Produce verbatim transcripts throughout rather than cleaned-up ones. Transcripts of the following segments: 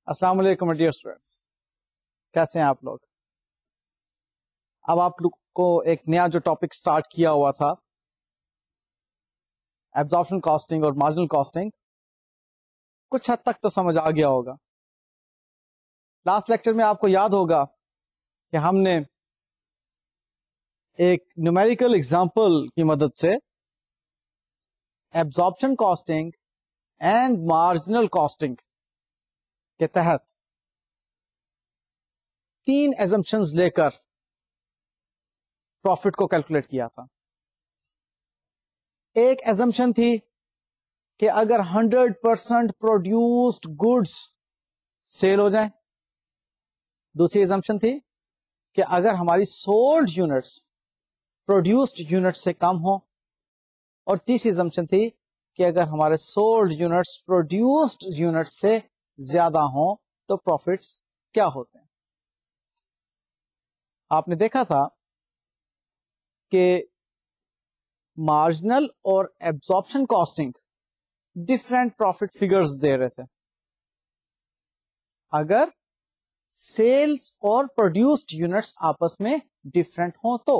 السلام علیکم dear students, کیسے ہیں آپ لوگ؟ اب آپ لوگ کو ایک نیا جو ٹاپک سٹارٹ کیا ہوا تھا ایبزارپشن کاسٹنگ اور مارجنل کاسٹنگ، کچھ حد تک تو سمجھ آ گیا ہوگا. لاسٹ لیکچر میں آپ کو یاد ہوگا کہ ہم نے ایک نیومیریکل ایگزامپل کی مدد سے absorption costing and marginal costing کے تحت تین ایزمپشنز لے کر پروفٹ کو کیلکولیٹ کیا تھا. ایک ایزمپشن تھی کہ اگر hundred percent produced goods sell ہو جائیں. دوسری ایزمپشن تھی کہ اگر ہماری سولڈ یونٹس پروڈیوسڈ یونٹ سے کم ہو. اور تیسری ایزمپشن تھی کہ اگر ہمارے سولڈ یونٹس پروڈیوسڈ یونٹ سے زیادہ ہوں تو پروفٹس کیا ہوتے ہیں. آپ نے دیکھا تھا کہ مارجنل اور absorption costing different profit figures دے رہے تھے اگر سیلز اور پروڈیوسڈ یونٹس آپس میں ڈفرینٹ ہوں تو،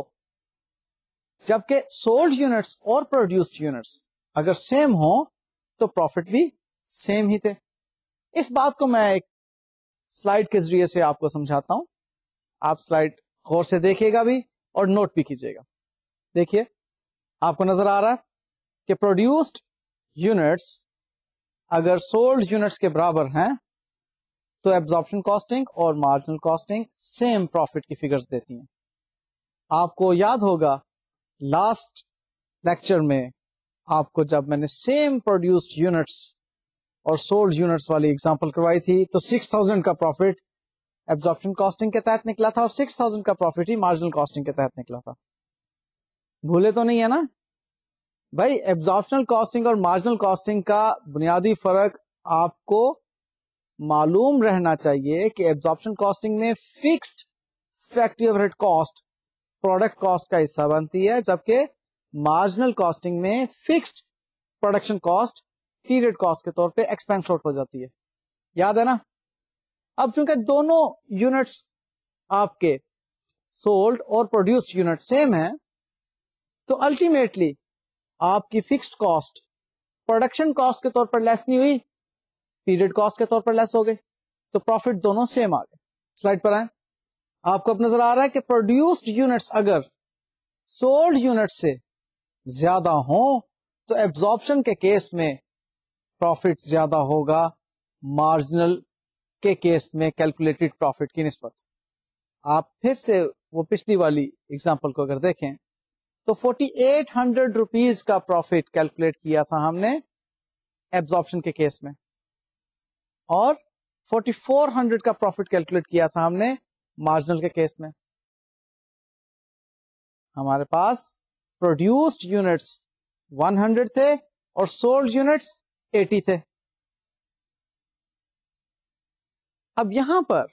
جبکہ سولڈ یونٹس اور پروڈیوسڈ یونٹس اگر سیم ہوں تو پروفٹ بھی سیم ہی تھے. اس بات کو میں ایک سلائیڈ کے ذریعے سے آپ کو سمجھاتا ہوں. آپ سلائیڈ غور سے دیکھیے گا بھی اور نوٹ بھی کیجیے گا. دیکھیے آپ کو نظر آ رہا ہے کہ پروڈیوسڈ یونٹس اگر سولڈ یونٹس کے برابر ہیں تو ایبزارپشن کاسٹنگ اور مارجنل کاسٹنگ سیم پروفٹ کی فگرز دیتی ہیں. آپ کو یاد ہوگا لاسٹ لیکچر میں آپ کو جب میں نے سیم پروڈیوسڈ یونٹس اور سولڈ یونٹس والی اگزامپل کروائی تھی تو سکس تھاؤزینڈ کا پروفٹ ایبزارپشن کاسٹنگ کے تحت نکلا تھا اور سکس تھاؤزینڈ کا پروفٹ ہی مارجنل کاسٹنگ کے تحت نکلا تھا. بھولے تو نہیں ہے نا بھائی؟ ایبزارپشنل کاسٹنگ اور مارجنل کاسٹنگ کا بنیادی فرق آپ کو معلوم رہنا چاہیے کہ ایبزارپشن کاسٹنگ میں fixed factory overhead cost product cost کا حصہ بنتی ہے، جبکہ مارجنل کاسٹنگ میں fixed production cost period cost کے طور پہ ایکسپینس آؤٹ ہو جاتی ہے. یاد ہے نا؟ اب چونکہ دونوں یونٹس آپ کے سولڈ اور پروڈیوسڈ یونٹ سیم ہیں تو الٹیمیٹلی آپ کی فکسڈ کاسٹ پروڈکشن کاسٹ کے طور پر لیس نہیں ہوئی، پیریڈ کاسٹ کے طور پر لیس ہو گئی، تو پروفٹ دونوں سیم آ گئے. سلائڈ پر آئیں. آپ کو اب نظر آ رہا ہے کہ پروڈیوسڈ یونٹس اگر سولڈ یونٹ سے زیادہ ہوں تو ایبزارپشن کے کیس میں پروفٹ زیادہ ہوگا مارجنل کے کیس میں کیلکولیٹڈ پروفٹ کی نسبت. آپ پھر سے وہ پچھلی والی اگزامپل کو اگر دیکھیں تو فورٹی ایٹ ہنڈریڈ روپیز کا پروفٹ کیلکولیٹ کیا تھا ہم نے ایبزارپشن کے کیس میں، اور فورٹی فور ہنڈریڈ کا پروفٹ کیلکولیٹ کیا تھا ہم نے مارجنل کے کیس میں. ہمارے پاس پروڈیوسڈ یونٹس ون ہنڈریڈ تھے اور سولڈ یونٹس ایٹی تھے. اب یہاں پر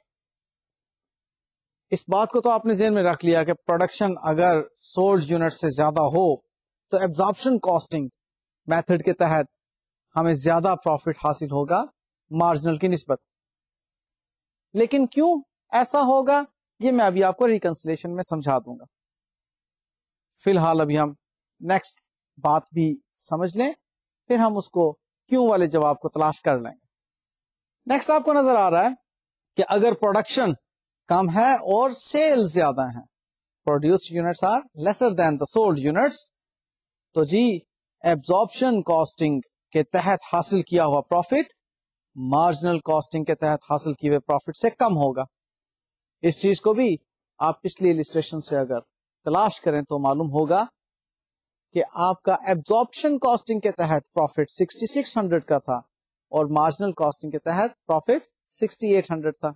اس بات کو تو آپ نے ذہن میں رکھ لیا کہ پروڈکشن اگر سولڈ یونٹ سے زیادہ ہو تو ایبزارپشن کاسٹنگ میتھڈ کے تحت ہمیں زیادہ پروفٹ حاصل ہوگا مارجنل کی نسبت. لیکن کیوں ایسا ہوگا یہ میں ابھی آپ کو ریکنسلیشن میں سمجھا دوں گا. فی الحال ابھی ہم نیکسٹ بات بھی سمجھ لیں، پھر ہم اس کو کیوں والے جواب کو تلاش کر لیں گے. نیکسٹ آپ کو نظر آ رہا ہے کہ اگر پروڈکشن کم ہے اور سیل زیادہ ہیں، produced units are lesser than the sold units, تو جی ایبزارپشن کاسٹنگ کے تحت حاصل کیا ہوا پروفٹ مارجنل کاسٹنگ کے تحت حاصل کیے ہوئے پروفٹ سے کم ہوگا. اس چیز کو بھی آپ پچھلی السٹریشن سے اگر تلاش کریں تو معلوم ہوگا کہ آپ کا ایبزارپشن کاسٹنگ کے تحت پروفٹ سکسٹی سکس ہنڈریڈ کا تھا اور مارجنل کاسٹنگ کے تحت پروفٹ سکسٹی ایٹ ہنڈریڈ تھا.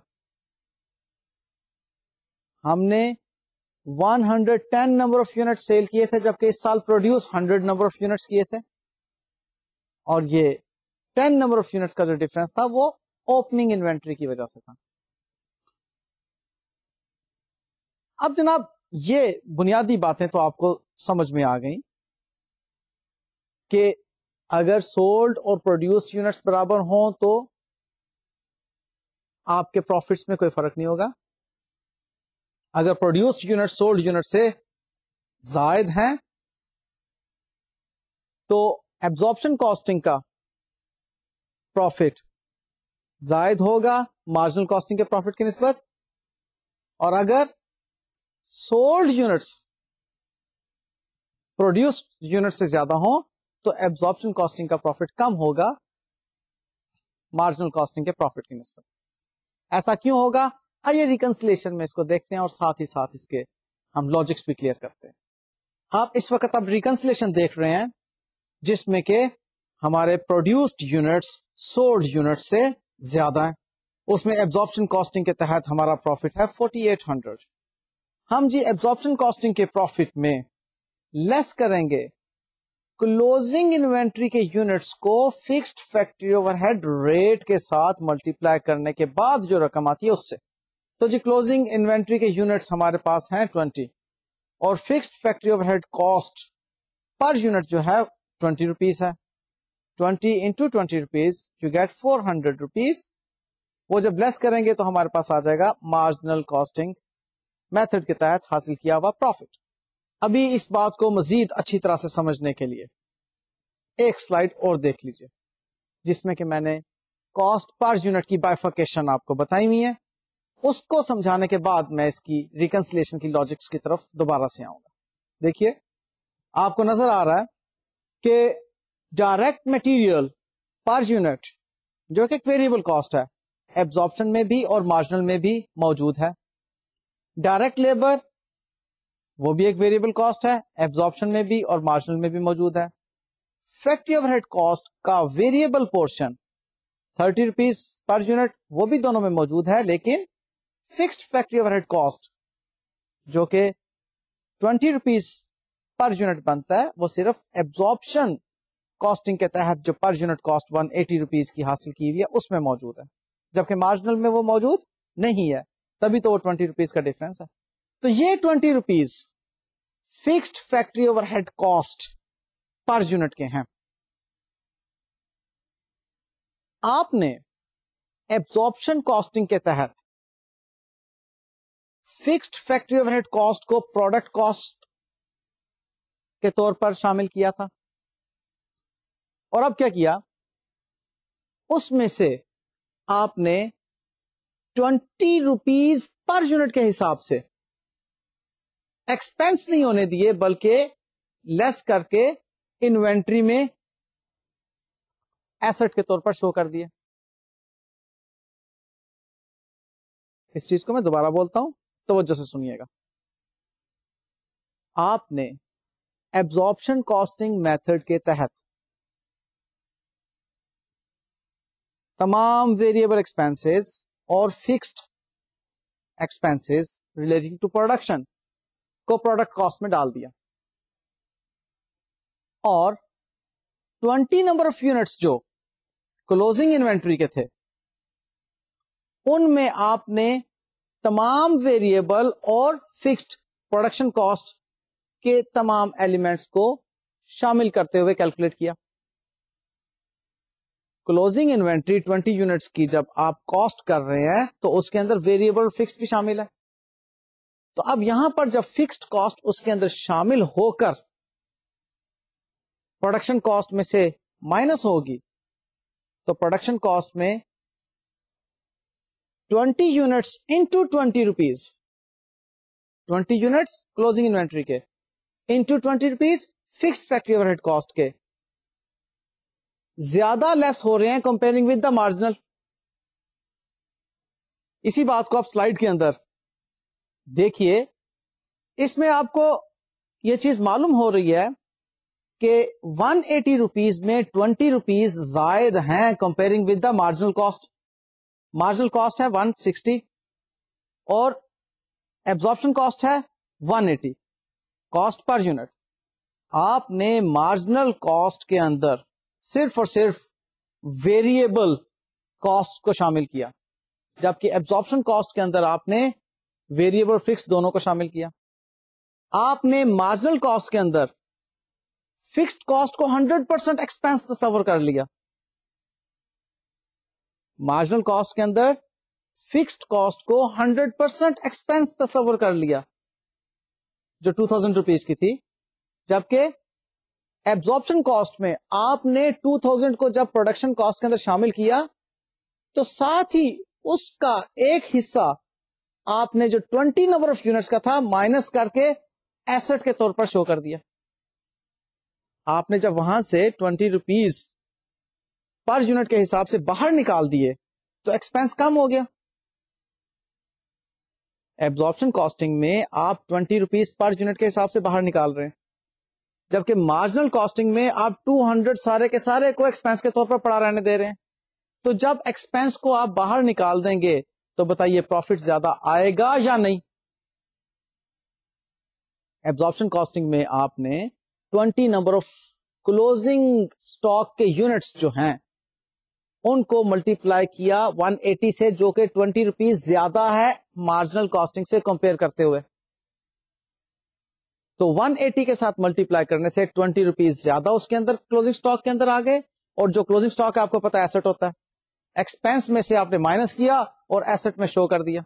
ہم نے one hundred ten number of unit sell کیے تھے جبکہ اس سال produce hundred number of units کیے تھے، اور یہ ٹین نمبر آف یونٹس کا جو ڈفرنس تھا وہ اوپننگ انوینٹری کی وجہ سے تھا. اب جناب یہ بنیادی باتیں تو آپ کو سمجھ میں آ گئیں کہ اگر سولڈ اور پروڈیوسڈ یونٹس برابر ہوں تو آپ کے پروفٹس میں کوئی فرق نہیں ہوگا. اگر پروڈیوسڈ یونٹ سولڈ یونٹ سے زائد ہیں تو ایبزارپشن کاسٹنگ کا پروفٹ زائد ہوگا مارجنل کاسٹنگ کے پروفٹ کی نسبت, اور اگر سولڈ یونٹس پروڈیوسڈ یونٹ سے زیادہ ہوں تو ایبزارپشن کاسٹنگ کا پروفٹ کم ہوگا مارجنل کاسٹنگ کے پروفٹ کی نسبت. ایسا کیوں ہوگا؟ آئیے ریکنسلیشن میں اس کو دیکھتے ہیں اور ساتھ ہی ساتھ اس کے ہم لاجکس بھی کلیئر کرتے ہیں. آپ اس وقت اب ریکنسلیشن دیکھ رہے ہیں جس میں کہ ہمارے پروڈیوسڈ یونٹس سولڈ یونٹ سے زیادہ ہیں. اس میں ایبزارپشن کاسٹنگ کے تحت ہمارا پروفٹ ہے فورٹی ایٹ ہنڈریڈ. ہم جی ایبزارپشن کاسٹنگ کے پروفٹ میں لیس کریں گے کلوزنگ انوینٹری کے یونٹس کو fixed factory overhead rate کے ساتھ ملٹیپلائی کرنے کے بعد جو رقم آتی ہے اس سے. تو جی کلوزنگ انوینٹری کے یونٹس ہمارے پاس ہیں ٹوینٹی اور fixed factory overhead cost per unit جو ہے ٹوینٹی روپیز ہے. Twenty into twenty rupees you get four hundred rupees. وہ جب لیس کریں گے تو ہمارے پاس آ جائے گا مارجنل کاسٹنگ میتھڈ کے تحت حاصل کیا ہوا پروفٹ. ابھی اس بات کو مزید اچھی طرح سے سمجھنے کے لیے ایک سلائیڈ اور دیکھ لیجئے جس میں کہ میں نے کاسٹ پر یونٹ کی بائیفرکیشن آپ کو بتائی ہوئی ہے. اس کو سمجھانے کے بعد میں اس کی ریکنسلیشن کی لاجکس کی طرف دوبارہ سے آؤں گا. دیکھیے آپ کو نظر آ رہا ہے کہ ڈائریکٹ مٹیریل پر یونٹ جو کہ ایک ویریبل کاسٹ ہے ایبزارپشن میں بھی اور مارجنل میں بھی موجود ہے. ڈائریکٹ لیبر وہ بھی ایک ویریبل کاسٹ ہے ایبزارپشن میں بھی اور مارجنل میں بھی موجود ہے. فیکٹری اوور ہیڈ کاسٹ کا variable portion thirty rupees per unit وہ بھی دونوں میں موجود ہے, لیکن fixed factory overhead cost جو کہ ٹوینٹی روپیز پر یونٹ بنتا ہے وہ صرف ایبزارپشن کاسٹنگ کے تحت جو per unit cost one eighty rupees کی حاصل کی ہوئی ہے اس میں موجود ہے, جبکہ مارجنل میں وہ موجود نہیں ہے, تبھی تو وہ ٹوینٹی روپیز کا ڈفرنس ہے. تو یہ twenty rupees fixed factory overhead cost per unit کے ہیں. آپ نے ایبزارپشن کاسٹنگ کے تحت fixed factory overhead cost کو پروڈکٹ کاسٹ کے طور پر شامل کیا تھا, اور اب کیا کیا, اس میں سے آپ نے ٹوینٹی روپیز پر یونٹ کے حساب سے ایکسپینس نہیں ہونے دیے بلکہ لیس کر کے انوینٹری میں ایسٹ کے طور پر شو کر دیے. اس چیز کو میں دوبارہ بولتا ہوں, توجہ سے سنیے گا. آپ نے ایبزارپشن کاسٹنگ میتھڈ کے تحت تمام ویریبل ایکسپینسز اور fixed expenses relating to production کو پروڈکٹ کاسٹ میں ڈال دیا, اور ٹوینٹی نمبر آف یونٹس جو کلوزنگ انوینٹری کے تھے ان میں آپ نے تمام ویریبل اور فکسڈ پروڈکشن کاسٹ کے تمام ایلیمنٹس کو شامل کرتے ہوئے کیلکولیٹ کیا. کلوزنگ انوینٹری ٹوینٹی یونٹس کی جب آپ کاسٹ کر رہے ہیں تو اس کے اندر ویریبل فکسڈ بھی شامل ہے. تو اب یہاں پر جب فکسڈ کاسٹ اس کے اندر شامل ہو کر پروڈکشن کاسٹ میں سے مائنس ہوگی تو پروڈکشن کاسٹ میں twenty units into twenty rupees twenty units closing inventory کے into twenty rupees fixed factory overhead cost کے زیادہ لیس ہو رہے ہیں کمپیئرنگ ود دا مارجنل. اسی بات کو آپ سلائیڈ کے اندر دیکھیے, اس میں آپ کو یہ چیز معلوم ہو رہی ہے کہ ون ایٹی روپیز میں ٹوینٹی روپیز زائد ہیں comparing with the marginal cost. Marginal cost ہے ون سکسٹی اور ایبزارپشن کاسٹ ہے one eighty cost per unit. آپ نے مارجنل کاسٹ کے اندر صرف اور صرف ویریبل کاسٹ کو شامل کیا, جبکہ ایبزارپشن کاسٹ کے اندر آپ نے ویریبل فکس دونوں کو شامل کیا. آپ نے مارجنل کاسٹ کے اندر فکسڈ کاسٹ کو ہنڈریڈ پرسینٹ ایکسپینس تصور کر لیا. مارجنل کاسٹ کے اندر فکسڈ کاسٹ کو ہنڈریڈ پرسینٹ ایکسپینس تصور کر لیا جو ٹو تھاؤزینڈ روپیز کی تھی, جبکہ ایبزارپشن کاسٹ میں آپ نے ٹو تھاؤزینڈ کو جب پروڈکشن کاسٹ کے اندر شامل کیا تو ساتھ ہی اس کا ایک حصہ آپ نے جو ٹوینٹی نمبر آف یونٹس کا تھا مائنس کر کے ایسٹ کے طور پر شو کر دیا. آپ نے جب وہاں سے ٹوینٹی روپیز پر یونٹ کے حساب سے باہر نکال دیے تو ایکسپینس کم ہو گیا. ایبزارپشن کاسٹنگ میں آپ ٹوینٹی روپیز پر یونٹ کے حساب سے باہر نکال رہے ہیں, جبکہ مارجنل کاسٹنگ میں آپ ٹو ہنڈریڈ سارے کے سارے کو ایکسپینس کے طور پر پڑا رہنے دے رہے ہیں. تو جب ایکسپینس کو آپ باہر نکال دیں گے تو بتائیے پروفٹ زیادہ آئے گا یا نہیں؟ ایبزارپشن کاسٹنگ میں آپ نے twenty number of closing stock کے یونٹس جو ہیں ان کو ملٹی پلائی کیا ون ایٹی سے, جو کہ ٹوینٹی روپیز زیادہ ہے مارجنل کاسٹنگ سے کمپیئر کرتے ہوئے. تو ون ایٹی کے ساتھ ملٹی پلائی کرنے سے ٹوینٹی روپیز زیادہ اس کے اندر کلوزنگ اسٹاک کے اندر آ گئے, اور جو کلوزنگ اسٹاک ہے آپ کو پتا ایسٹ ہوتا ہے, ایکسپینس میں سے آپ نے مائنس کیا اور ایسٹ میں شو کر دیا.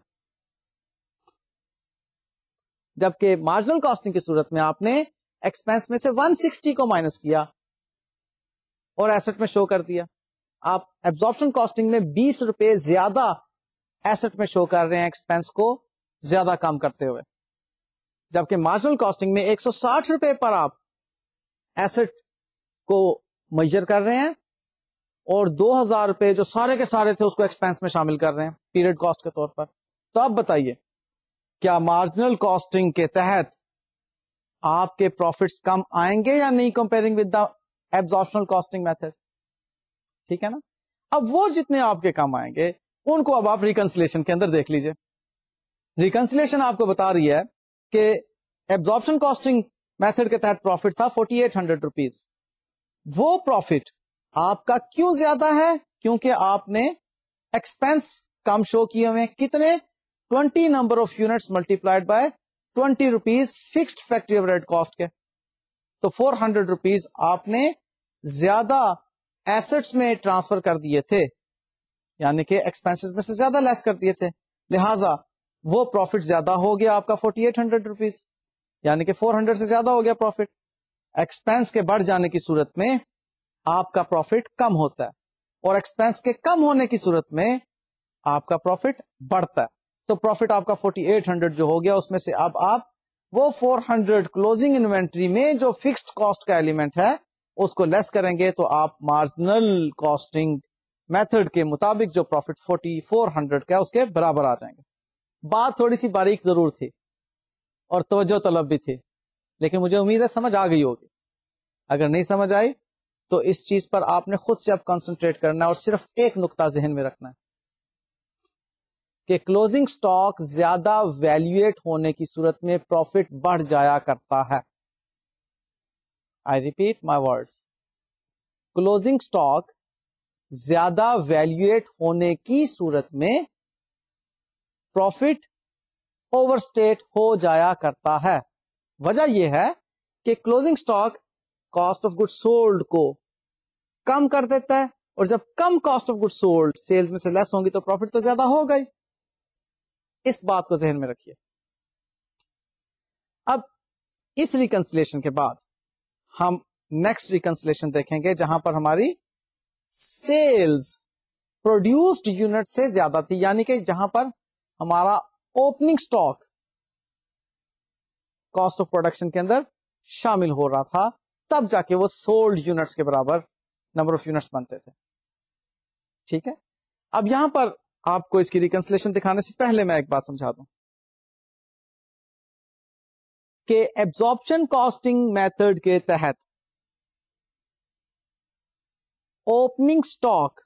جبکہ مارجنل کاسٹنگ کی صورت میں آپ نے ایکسپینس میں سے ون سکسٹی کو مائنس کیا اور ایسٹ میں شو کر دیا. آپ ایبزارپشن کاسٹنگ میں بیس روپے زیادہ ایسٹ میں شو کر رہے ہیں ایکسپینس کو زیادہ کام کرتے ہوئے, جبکہ مارجنل کاسٹنگ میں ایک سو ساٹھ روپے پر آپ ایسٹ کو میجر کر رہے ہیں اور دو ہزار روپے جو سارے کے سارے تھے اس کو ایکسپینس میں شامل کر رہے ہیں پیریڈ کاسٹ کے طور پر. تو اب بتائیے کیا مارجنل کاسٹنگ کے تحت آپ کے پروفٹس کم آئیں گے یا نہیں comparing with the absorptional costing method? ٹھیک ہے نا. اب وہ جتنے آپ کے کم آئیں گے ان کو اب آپ ریکنسلیشن کے اندر دیکھ لیجئے. ریکنسلیشن آپ کو بتا رہی ہے کہ ایبزارپشن کاسٹنگ میتھڈ کے تحت پروفٹ تھا فورٹی ایٹ ہنڈریڈ روپیز. وہ پروفٹ آپ کا کیوں زیادہ ہے؟ کیونکہ آپ نے ایکسپینس کم شو کیے ہوئے. کتنے؟ Twenty number of units multiplied by twenty rupees fixed factory overhead cost کے. تو فور ہنڈریڈ روپیز آپ نے زیادہ ایسٹس میں ٹرانسفر کر دیے تھے, یعنی کہ ایکسپینس میں سے زیادہ لیس کر دیے تھے, لہذا وہ پروفٹ زیادہ ہو گیا آپ کا فورٹی ایٹ ہنڈریڈ روپیز, یعنی کہ فور ہنڈریڈ سے زیادہ ہو گیا پروفٹ. ایکسپینس کے بڑھ جانے کی صورت میں آپ کا پروفٹ کم ہوتا ہے, اور ایکسپینس کے کم ہونے کی صورت میں آپ کا پروفٹ بڑھتا ہے. تو پروفٹ آپ کا فورٹی ایٹ ہنڈریڈ جو ہو گیا اس میں سے اب آپ وہ فور ہنڈریڈ کلوزنگ انوینٹری میں جو فکسڈ کاسٹ کا ایلیمنٹ ہے اس کو لیس کریں گے تو آپ مارجنل کاسٹنگ میتھڈ کے مطابق جو پروفٹ فورٹی فور ہنڈریڈ کا ہے اس کے برابر آ جائیں گے. بات تھوڑی سی باریک ضرور تھی اور توجہ طلب بھی تھی, لیکن مجھے امید ہے سمجھ آ گئی ہوگی. اگر نہیں سمجھ آئی تو اس چیز پر آپ نے خود سے اب کنسنٹریٹ کرنا ہے اور صرف ایک نقطہ ذہن میں رکھنا ہے کہ کلوزنگ سٹاک زیادہ ویلیویٹ ہونے کی صورت میں پروفٹ بڑھ جایا کرتا ہے. I repeat my words, closing stock زیادہ ویلیویٹ ہونے کی صورت میں پروفٹ اوور اسٹیٹ ہو جایا کرتا ہے. وجہ یہ ہے کہ closing stock cost of good sold کو کم کر دیتا ہے, اور جب کم cost of good sold sales میں سے لیس ہوں گی تو پروفٹ تو زیادہ ہوگا ہی. اس بات کو ذہن میں رکھیے. اب اس ریکنسلیشن کے بعد ہم نیکسٹ ریکنسلیشن دیکھیں گے جہاں پر ہماری سیلز پروڈیوسڈ یونٹ سے زیادہ تھی, یعنی کہ جہاں پر ہمارا opening stock cost of production کے اندر شامل ہو رہا تھا, تب جا کے وہ سولڈ یونٹس کے برابر نمبر آف یونٹس بنتے تھے. ٹھیک ہے. اب یہاں پر آپ کو اس کی ریکنسلیشن دکھانے سے پہلے میں ایک بات سمجھا دوں کہ ایبزارپشن کاسٹنگ میتھڈ کے تحت اوپننگ سٹاک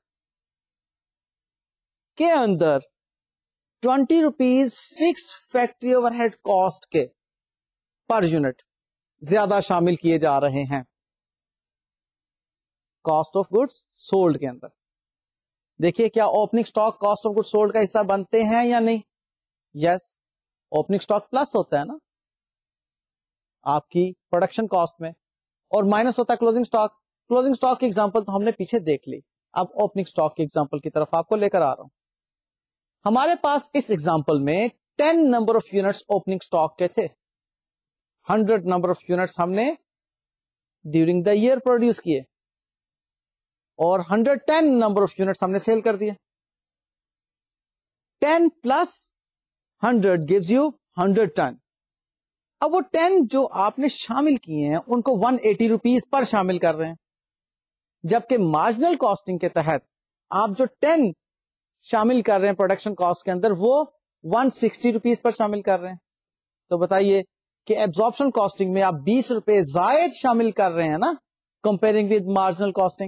کے اندر twenty rupees fixed factory overhead cost کے پر یونٹ زیادہ شامل کیے جا رہے ہیں کاسٹ آف گڈس سولڈ کے اندر. دیکھیے کیا opening stock cost of good sold کا حصہ بنتے ہیں یا نہیں؟ یس, اوپننگ سٹاک پلس ہوتا ہے نا آپ کی پروڈکشن کاسٹ میں, اور مائنس ہوتا ہے کلوزنگ سٹاک. کلوزنگ سٹاک کی ایگزامپل تو ہم نے پیچھے دیکھ لی, اب اوپننگ سٹاک کی ایگزامپل کی طرف آپ کو لے کر آ رہا ہوں. ہمارے پاس اس ایگزامپل میں ten number of units opening stock کے تھے. ہنڈریڈ نمبر آف یونٹس ہم نے ڈیورنگ دا ایئر پروڈیوس کیے اور hundred ten number of units ہم نے سیل کر دیے. Ten plus hundred gives you hundred ten. اب وہ ٹین جو آپ نے شامل کیے ہیں ان کو ون ایٹی روپیز پر شامل کر رہے ہیں, جبکہ مارجنل کاسٹنگ کے تحت آپ جو ٹین شامل کر رہے ہیں پروڈکشن کاسٹ کے اندر وہ ون سکسٹی روپیز پر شامل کر رہے ہیں. تو بتائیے کہ ایبزارپشن کاسٹنگ میں آپ بیس روپے زائد شامل کر رہے ہیں نا, کمپیرنگ ود مارجنل کاسٹنگ.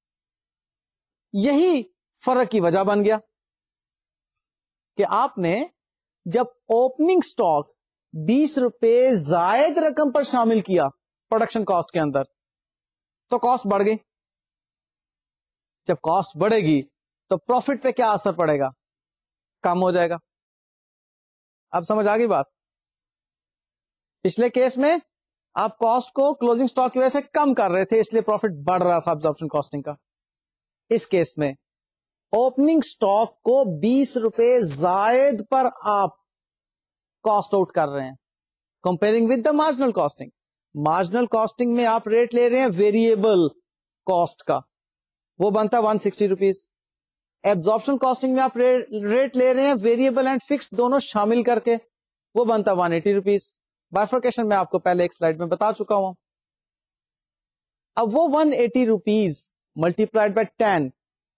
یہی فرق کی وجہ بن گیا کہ آپ نے جب اوپننگ سٹاک بیس روپے زائد رقم پر شامل کیا پروڈکشن کاسٹ کے اندر تو کاسٹ بڑھ گئی. جب کاسٹ بڑھے گی تو پروفٹ پہ کیا اثر پڑے گا؟ کم ہو جائے گا. اب سمجھ آ گئی بات. پچھلے کیس میں آپ کاسٹ کو کلوزنگ سٹاک کی وجہ سے کم کر رہے تھے اس لیے پروفٹ بڑھ رہا تھا ابزارپشن کاسٹنگ کا. اس کیس میں اوپننگ سٹاک کو بیس روپے زائد پر آپ کاسٹ آؤٹ کر رہے ہیں comparing with the marginal costing. Marginal costing میں آپ ریٹ لے رہے ہیں ویریبل کاسٹ کا, وہ بنتا ہے one sixty rupees. Absorption costing میں آپ ریٹ لے رہے ہیں ویریبل اینڈ فکس دونوں شامل کر کے, وہ بنتا ہے ون ایٹی روپیز. بائفرکیشن میں آپ کو پہلے ایک سلائڈ میں بتا چکا ہوں. اب وہ one eighty rupees multiplied by ten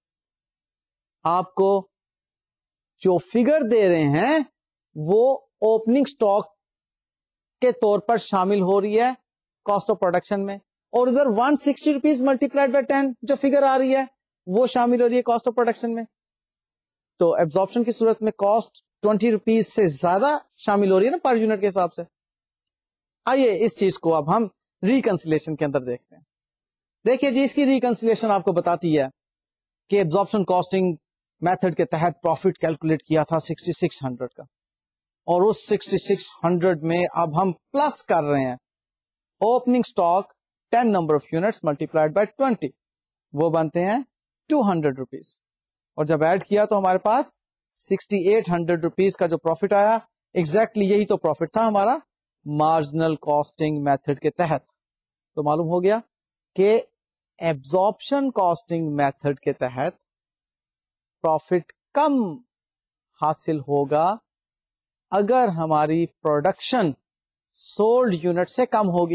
آپ کو جو فگر دے رہے ہیں وہ اوپننگ سٹاک کے طور پر شامل ہو رہی ہے کاسٹ آف پروڈکشن میں, اور ادھر one sixty rupees multiplied by ten جو فگر آ رہی ہے وہ شامل ہو رہی ہے کاسٹ آف پروڈکشن میں. تو ایبزارپشن کی صورت میں کاسٹ ٹوینٹی روپیز سے زیادہ شامل ہو رہی ہے نا پر یونٹ کے حساب سے. آئیے اس چیز کو اب ہم ریکنسلیشن کے اندر دیکھتے ہیں. دیکھیے جی, اس کی ریکنسلیشن آپ کو بتاتی ہے کہ ایبزارپشن کاسٹنگ میتھڈ کے تحت پروفٹ کیلکولیٹ کیا تھا سکسٹی سکس ہنڈریڈ کا, اور اس سکسٹی سکس ہنڈریڈ میں اب ہم پلس کر رہے ہیں opening stock ten number of units multiplied by twenty, وہ بنتے ہیں ٹو ہنڈریڈ روپیز. اور جب ایڈ کیا تو ہمارے پاس سکسٹی ایٹ ہنڈریڈ روپیز کا جو پروفٹ آیا, ایگزیکٹلی exactly یہی تو پروفٹ تھا ہمارا مارجنل کاسٹنگ میتھڈ کے تحت. تو معلوم ہو گیا کہ ایبزارپشن کاسٹنگ میتھڈ کے تحت پروفٹ کم حاصل ہوگا اگر ہماری پروڈکشن سولڈ یونٹ سے کم ہوگی.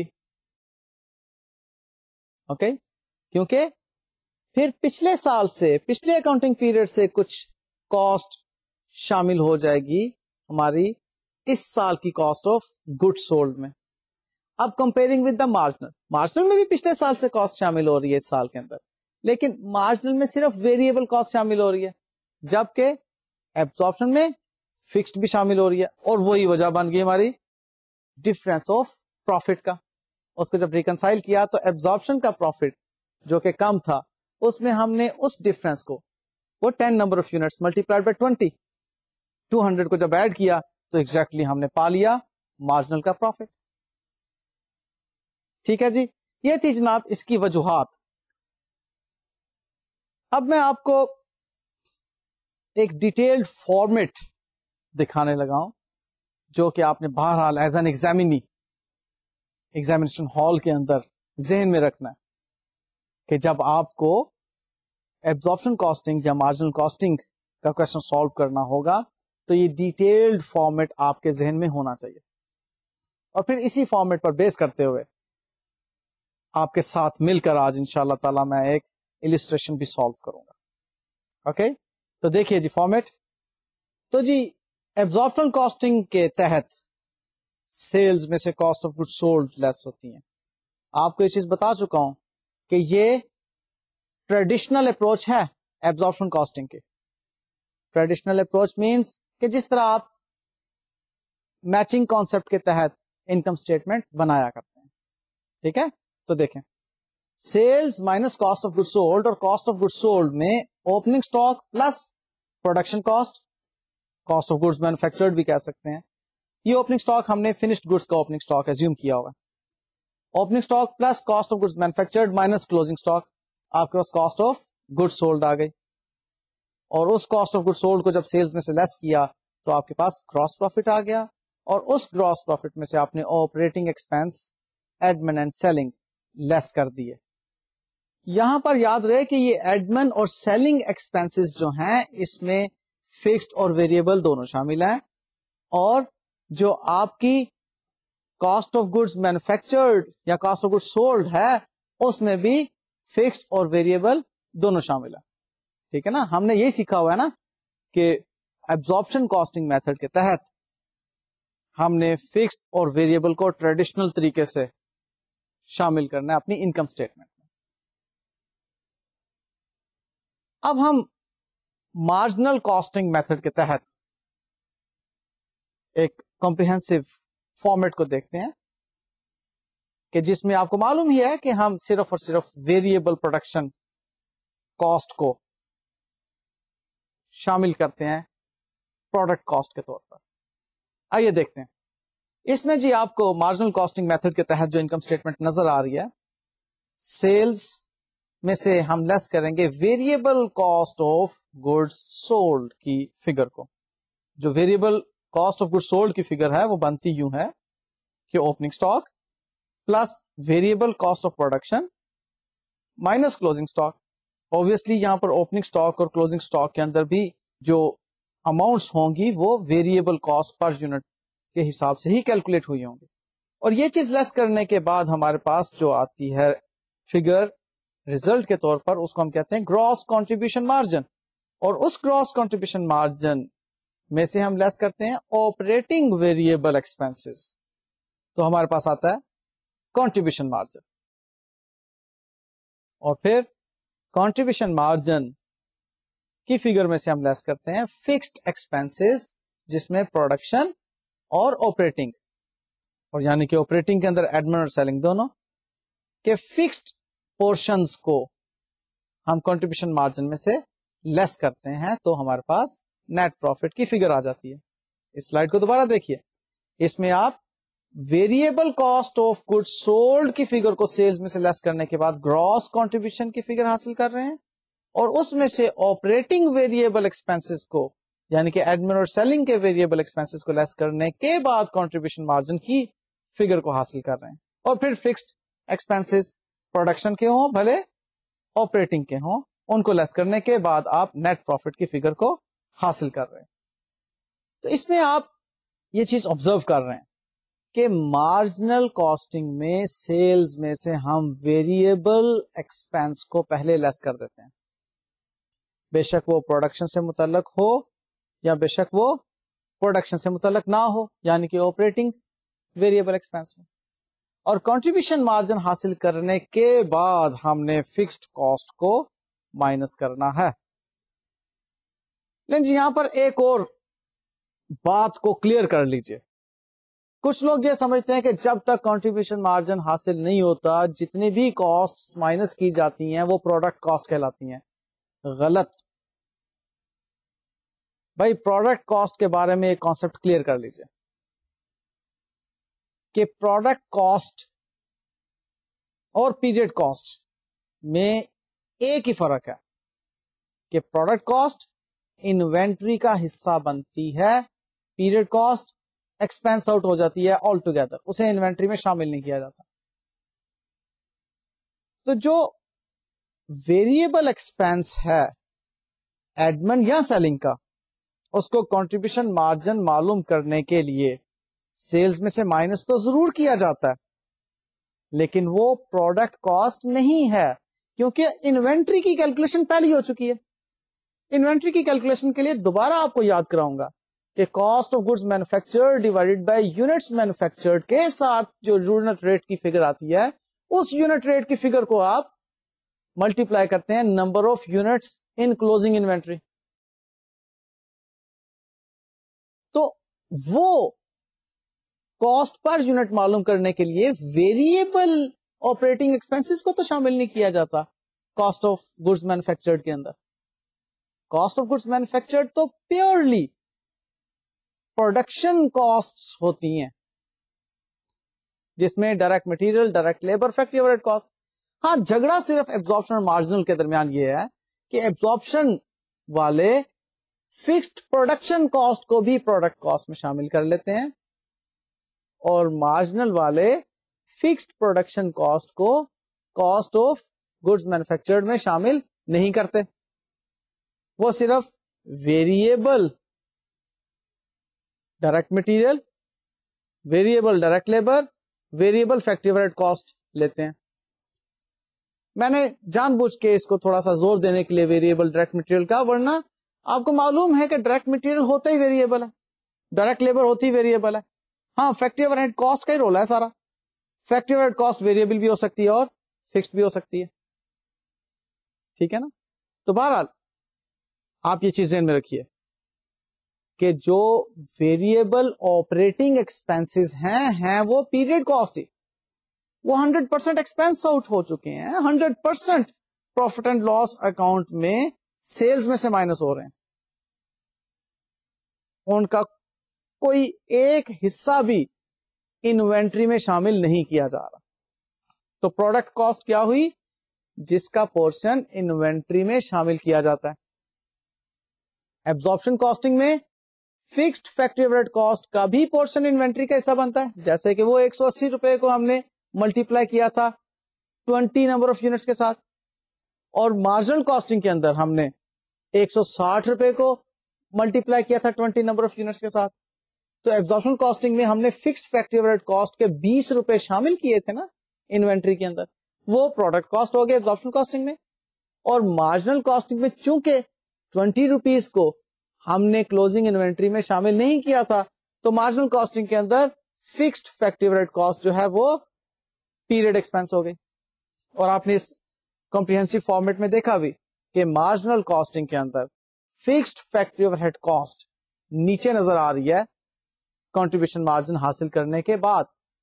Okay okay? کیونکہ پھر پچھلے سال سے پچھلے اکاؤنٹنگ پیریڈ سے کچھ کاسٹ شامل ہو جائے گی ہماری اس سال کی کاسٹ آف گڈ سولڈ میں. اب comparing with the marginal, marginal میں بھی پچھلے سال سے کاسٹ شامل ہو رہی ہے اس سال کے اندر, لیکن مارجنل میں صرف ویریبل کاسٹ شامل ہو رہی ہے, جبکہ ایبزارپشن میں فکسڈ بھی شامل ہو رہی ہے. اور وہی وجہ بن گئی ہماری ڈفرینس آف پروفٹ کا. اس کو جب ریکنسائل کیا تو ایبزارپشن کا پروفٹ جو کہ کم تھا اس میں ہم نے اس ڈفرینس کو وہ ten number of units multiplied by twenty two hundred کو جب ایڈ کیا تو ایگزیکٹلی exactly ہم نے پا لیا مارجنل کا پروفٹ. ٹھیک ہے جی, یہ تھی جناب اس کی وجوہات. اب میں آپ کو ایک ڈیٹیلڈ فارمیٹ دکھانے لگا ہوں جو کہ آپ نے بہرحال as an examinee examination hall کے اندر ذہن میں رکھنا ہے کہ جب آپ کو ایبزارپشن کاسٹنگ یا مارجنل کاسٹنگ کا کوشچن سالو کرنا ہوگا تو یہ ڈیٹیلڈ فارمیٹ آپ کے ذہن میں ہونا چاہیے. اور پھر اسی فارمیٹ پر بیس کرتے ہوئے آپ کے ساتھ مل کر آج انشاءاللہ تعالی میں ایک السٹریشن بھی سالو کروں گا. Okay okay? تو دیکھیے جی فارمیٹ. تو جی ایبزارپشن کاسٹنگ کے تحت سیلز میں سے cost of good sold less ہوتی ہیں. آپ کو یہ چیز بتا چکا ہوں کہ یہ ٹریڈیشنل اپروچ ہے ایبزارپشن کاسٹنگ کے. ٹریڈیشنل اپروچ مینس کہ جس طرح آپ میچنگ کانسیپٹ کے تحت انکم اسٹیٹمنٹ بنایا کرتے ہیں. ٹھیک ہے, تو دیکھیں sales minus cost of good sold, اور کاسٹ آف گڈ سولڈ میں opening stock plus production cost, cost of goods manufactured بھی کہہ سکتے ہیں. یہ اوپننگ اسٹاک ہم نے فنشڈ گڈس کا اوپننگ اسٹاک ایزیوم کیا ہوا. Opening stock plus cost of goods manufactured minus closing stock, آپ کے پاس کاسٹ آف گڈ سولڈ آ گئی. اور اس کاسٹ آف گڈ سولڈ کو جب سیلز میں سے لیس کیا تو آپ کے پاس گراس پروفٹ آ گیا, اور اس گراس پروفٹ میں سے آپ نے operating expense, admin and selling less کر دیے. یہاں پر یاد رہے کہ یہ ایڈمن اور سیلنگ ایکسپینسز جو ہیں اس میں فکسڈ اور ویریبل دونوں شامل ہیں, اور جو آپ کی کاسٹ آف گڈز مینوفیکچرڈ یا کاسٹ آف گڈ سولڈ ہے اس میں بھی فکسڈ اور ویریبل دونوں شامل ہیں. ٹھیک ہے نا, ہم نے یہی سیکھا ہوا ہے نا کہ ایبزارپشن کاسٹنگ میتھڈ کے تحت ہم نے فکسڈ اور ویریبل کو ٹریڈیشنل طریقے سے شامل کرنا ہے اپنی انکم اسٹیٹمنٹ میں. اب ہم مارجنل کاسٹنگ میتھڈ کے تحت ایک کمپریہنسو فارمیٹ کو دیکھتے ہیں کہ جس میں آپ کو معلوم ہی ہے کہ ہم صرف اور صرف ویریبل پروڈکشن کاسٹ کو شامل کرتے ہیں پروڈکٹ کاسٹ کے طور پر. آئیے دیکھتے ہیں. اس میں جی آپ کو مارجنل کاسٹنگ میتھڈ کے تحت جو انکم اسٹیٹمنٹ نظر آ رہی ہے, سیلز میں سے ہم لیس کریں گے variable cost of goods sold کی فگر کو. جو variable cost of good sold کی فگر ہے وہ بنتی یوں ہے کہ opening stock plus variable cost of production minus closing stock. Obviously یہاں پر اوپننگ اسٹاک اور کلوزنگ اسٹاک کے اندر بھی جو اماؤنٹس ہوں گی وہ ویریبل کاسٹ پر یونٹ کے حساب سے ہی کیلکولیٹ ہوئی ہوں گی. اور یہ چیز لیس کرنے کے بعد ہمارے پاس جو آتی ہے فگر ریزلٹ کے طور پر, اس کو ہم کہتے ہیں گراس کنٹریبیوشن مارجن. اور اس گراس کنٹریبیوشن مارجن میں سے ہم لیس کرتے ہیں آپریٹنگ ویریبل ایکسپینسز, تو ہمارے پاس آتا ہے کنٹریبیوشن مارجن. اور پھر کنٹریبیوشن مارجن کی فگر میں سے ہم لیس کرتے ہیں فکسڈ ایکسپینسز, جس میں پروڈکشن اور آپریٹنگ, اور یعنی کہ آپریٹنگ کے اندر ایڈمن اور سیلنگ دونوں کے فکسڈ پورشنز کو ہم کنٹریبیوشن مارجن میں سے لیس کرتے ہیں, تو ہمارے پاس نیٹ پروفٹ کی فگر آ جاتی ہے. اس سلائڈ کو دوبارہ دیکھیے. اس میں آپ variable cost of good sold کی فگر کو سیلز میں سے لیس کرنے کے بعد گراس کنٹریبیوشن کی فگر حاصل کر رہے ہیں, اور اس میں سے آپریٹنگ ویریبل ایکسپینسز کو یعنی کہ ایڈمن اور سیلنگ کے ویریبل ایکسپینسز کو لیس کرنے کے بعد کنٹریبیوشن مارجن کی فگر کو حاصل کر رہے ہیں. اور پھر فکسڈ ایکسپینسز پروڈکشن کے ہوں بھلے آپریٹنگ کے ہوں, ان کو لیس کرنے کے بعد آپ نیٹ پروفٹ کی فگر کو حاصل کر رہے ہیں. تو اس میں آپ یہ چیز آبزرو کر رہے ہیں کہ مارجنل کاسٹنگ میں سیلز میں سے ہم ویریبل ایکسپینس کو پہلے لیس کر دیتے ہیں, بے شک وہ پروڈکشن سے متعلق ہو یا بے شک وہ پروڈکشن سے متعلق نہ ہو, یعنی کہ آپریٹنگ ویریبل ایکسپینس میں. اور کنٹریبیوشن مارجن حاصل کرنے کے بعد ہم نے فکسڈ کاسٹ کو مائنس کرنا ہے. لیکن جی یہاں پر ایک اور بات کو کلیئر کر لیجئے. کچھ لوگ یہ سمجھتے ہیں کہ جب تک کنٹریبیوشن مارجن حاصل نہیں ہوتا جتنی بھی کاسٹ مائنس کی جاتی ہیں وہ پروڈکٹ کاسٹ کہلاتی ہیں. غلط. بھائی پروڈکٹ کاسٹ کے بارے میں ایک کانسیپٹ کلیئر کر لیجئے کہ پروڈکٹ کاسٹ اور پیریڈ کاسٹ میں ایک ہی فرق ہے کہ پروڈکٹ کاسٹ انوینٹری کا حصہ بنتی ہے, پیریڈ کاسٹ ایکسپینس آؤٹ ہو جاتی ہے آل ٹوگیدر, اسے انوینٹری میں شامل نہیں کیا جاتا. تو جو ویریبل ایکسپینس ہے ایڈمن یا سیلنگ کا, اس کو کنٹریبیوشن مارجن معلوم کرنے کے لیے سیلز میں سے مائنس تو ضرور کیا جاتا ہے, لیکن وہ پروڈکٹ کاسٹ نہیں ہے کیونکہ انوینٹری کی کیلکولیشن پہلی ہو چکی ہے. انوینٹری کی کیلکولیشن کے لیے دوبارہ آپ کو یاد کراؤں گا کہ cost of goods manufactured divided by units manufactured کے ساتھ جو یونٹ ریٹ کی فگر آتی ہے, اس یونٹ ریٹ کی فگر کو آپ ملٹی پلائی کرتے ہیں number of units in closing inventory. تو وہ کاسٹ پر یونٹ معلوم کرنے کے لیے ویریبل آپریٹنگ ایکسپینسز کو تو شامل نہیں کیا جاتا کاسٹ آف گڈز مینوفیکچرڈ کے اندر. کاسٹ آف گڈز مینوفیکچرڈ تو پیورلی پروڈکشن کاسٹ ہوتی ہیں جس میں direct material, direct labour, factory overhead cost. ہاں جھگڑا صرف ایبزارپشن اور مارجنل کے درمیان یہ ہے کہ ایبزارپشن والے فکسڈ پروڈکشن کاسٹ کو بھی پروڈکٹ کاسٹ میں شامل کر لیتے ہیں اور مارجنل والے فکسڈ پروڈکشن کاسٹ کو کاسٹ آف گڈز مینوفیکچرڈ میں شامل نہیں کرتے. وہ صرف variable direct material, variable direct labour, variable factory overhead cost لیتے ہیں. میں نے جان بوجھ کے اس کو تھوڑا سا زور دینے کے لیے ویریبل ڈائریکٹ مٹیریل کا, ورنہ آپ کو معلوم ہے کہ ڈائریکٹ مٹیریل ہوتا ہی ویریبل ہے, ڈائریکٹ لیبر ہوتی ہی ویریبل ہے. ہاں, فیکٹری اوور ہیڈ کاسٹ کا ہی رول ہے سارا. Factory overhead cost variable بھی ہو سکتی ہے اور فکسڈ بھی ہو سکتی ہے. ٹھیک ہے نا. تو بہرحال آپ یہ چیز ذہن میں رکھیے کہ جو ویریبل آپریٹنگ ایکسپینسز ہیں ہیں وہ پیریڈ کاسٹ ہی, وہ ہنڈریڈ پرسینٹ ایکسپینس آؤٹ ہو چکے ہیں, hundred percent profit and loss account میں سیلز میں سے مائنس ہو رہے ہیں. ان کا کوئی ایک حصہ بھی انوینٹری میں شامل نہیں کیا جا رہا. تو پروڈکٹ کاسٹ کیا ہوئی؟ جس کا پورشن انوینٹری میں شامل کیا جاتا ہے. ایبزارپشن کاسٹنگ میں fixed factory overhead cost کا بھی پورشن انوینٹری کا حصہ بنتا ہے, جیسے کہ وہ ایک سو اسی روپے کو ہم نے ملٹی پلائی کیا تھا ٹوینٹی نمبر آف یونٹس کے ساتھ, اور مارجنل کاسٹنگ کے اندر ہم نے ایک سو ساٹھ روپے کو ملٹی پلائی کیا تھا ٹوینٹی نمبر آف یونٹس کے ساتھ. تو ایبزارپشن کاسٹنگ میں ہم نے fixed factory overhead cost کے بیس روپے شامل کیے تھے نا انوینٹری کے اندر, وہ پروڈکٹ کاسٹ ہو گیا ایبزارپشن کاسٹنگ میں. اور مارجنل کاسٹنگ میں چونکہ ٹوینٹی روپیز کو ہم نے کلوزنگ انوینٹری میں شامل نہیں کیا تھا, تو مارجنل کاسٹنگ کے اندر fixed factory overhead cost جو ہے وہ پیریڈ ایکسپینس ہو گئی. اور آپ نے اس کمپریہنسو فارمیٹ میں دیکھا بھی کہ مارجنل کاسٹنگ کے اندر fixed factory overhead cost نیچے نظر آ رہی ہے کنٹریبیوشن مارجن حاصل کرنے کے بعد.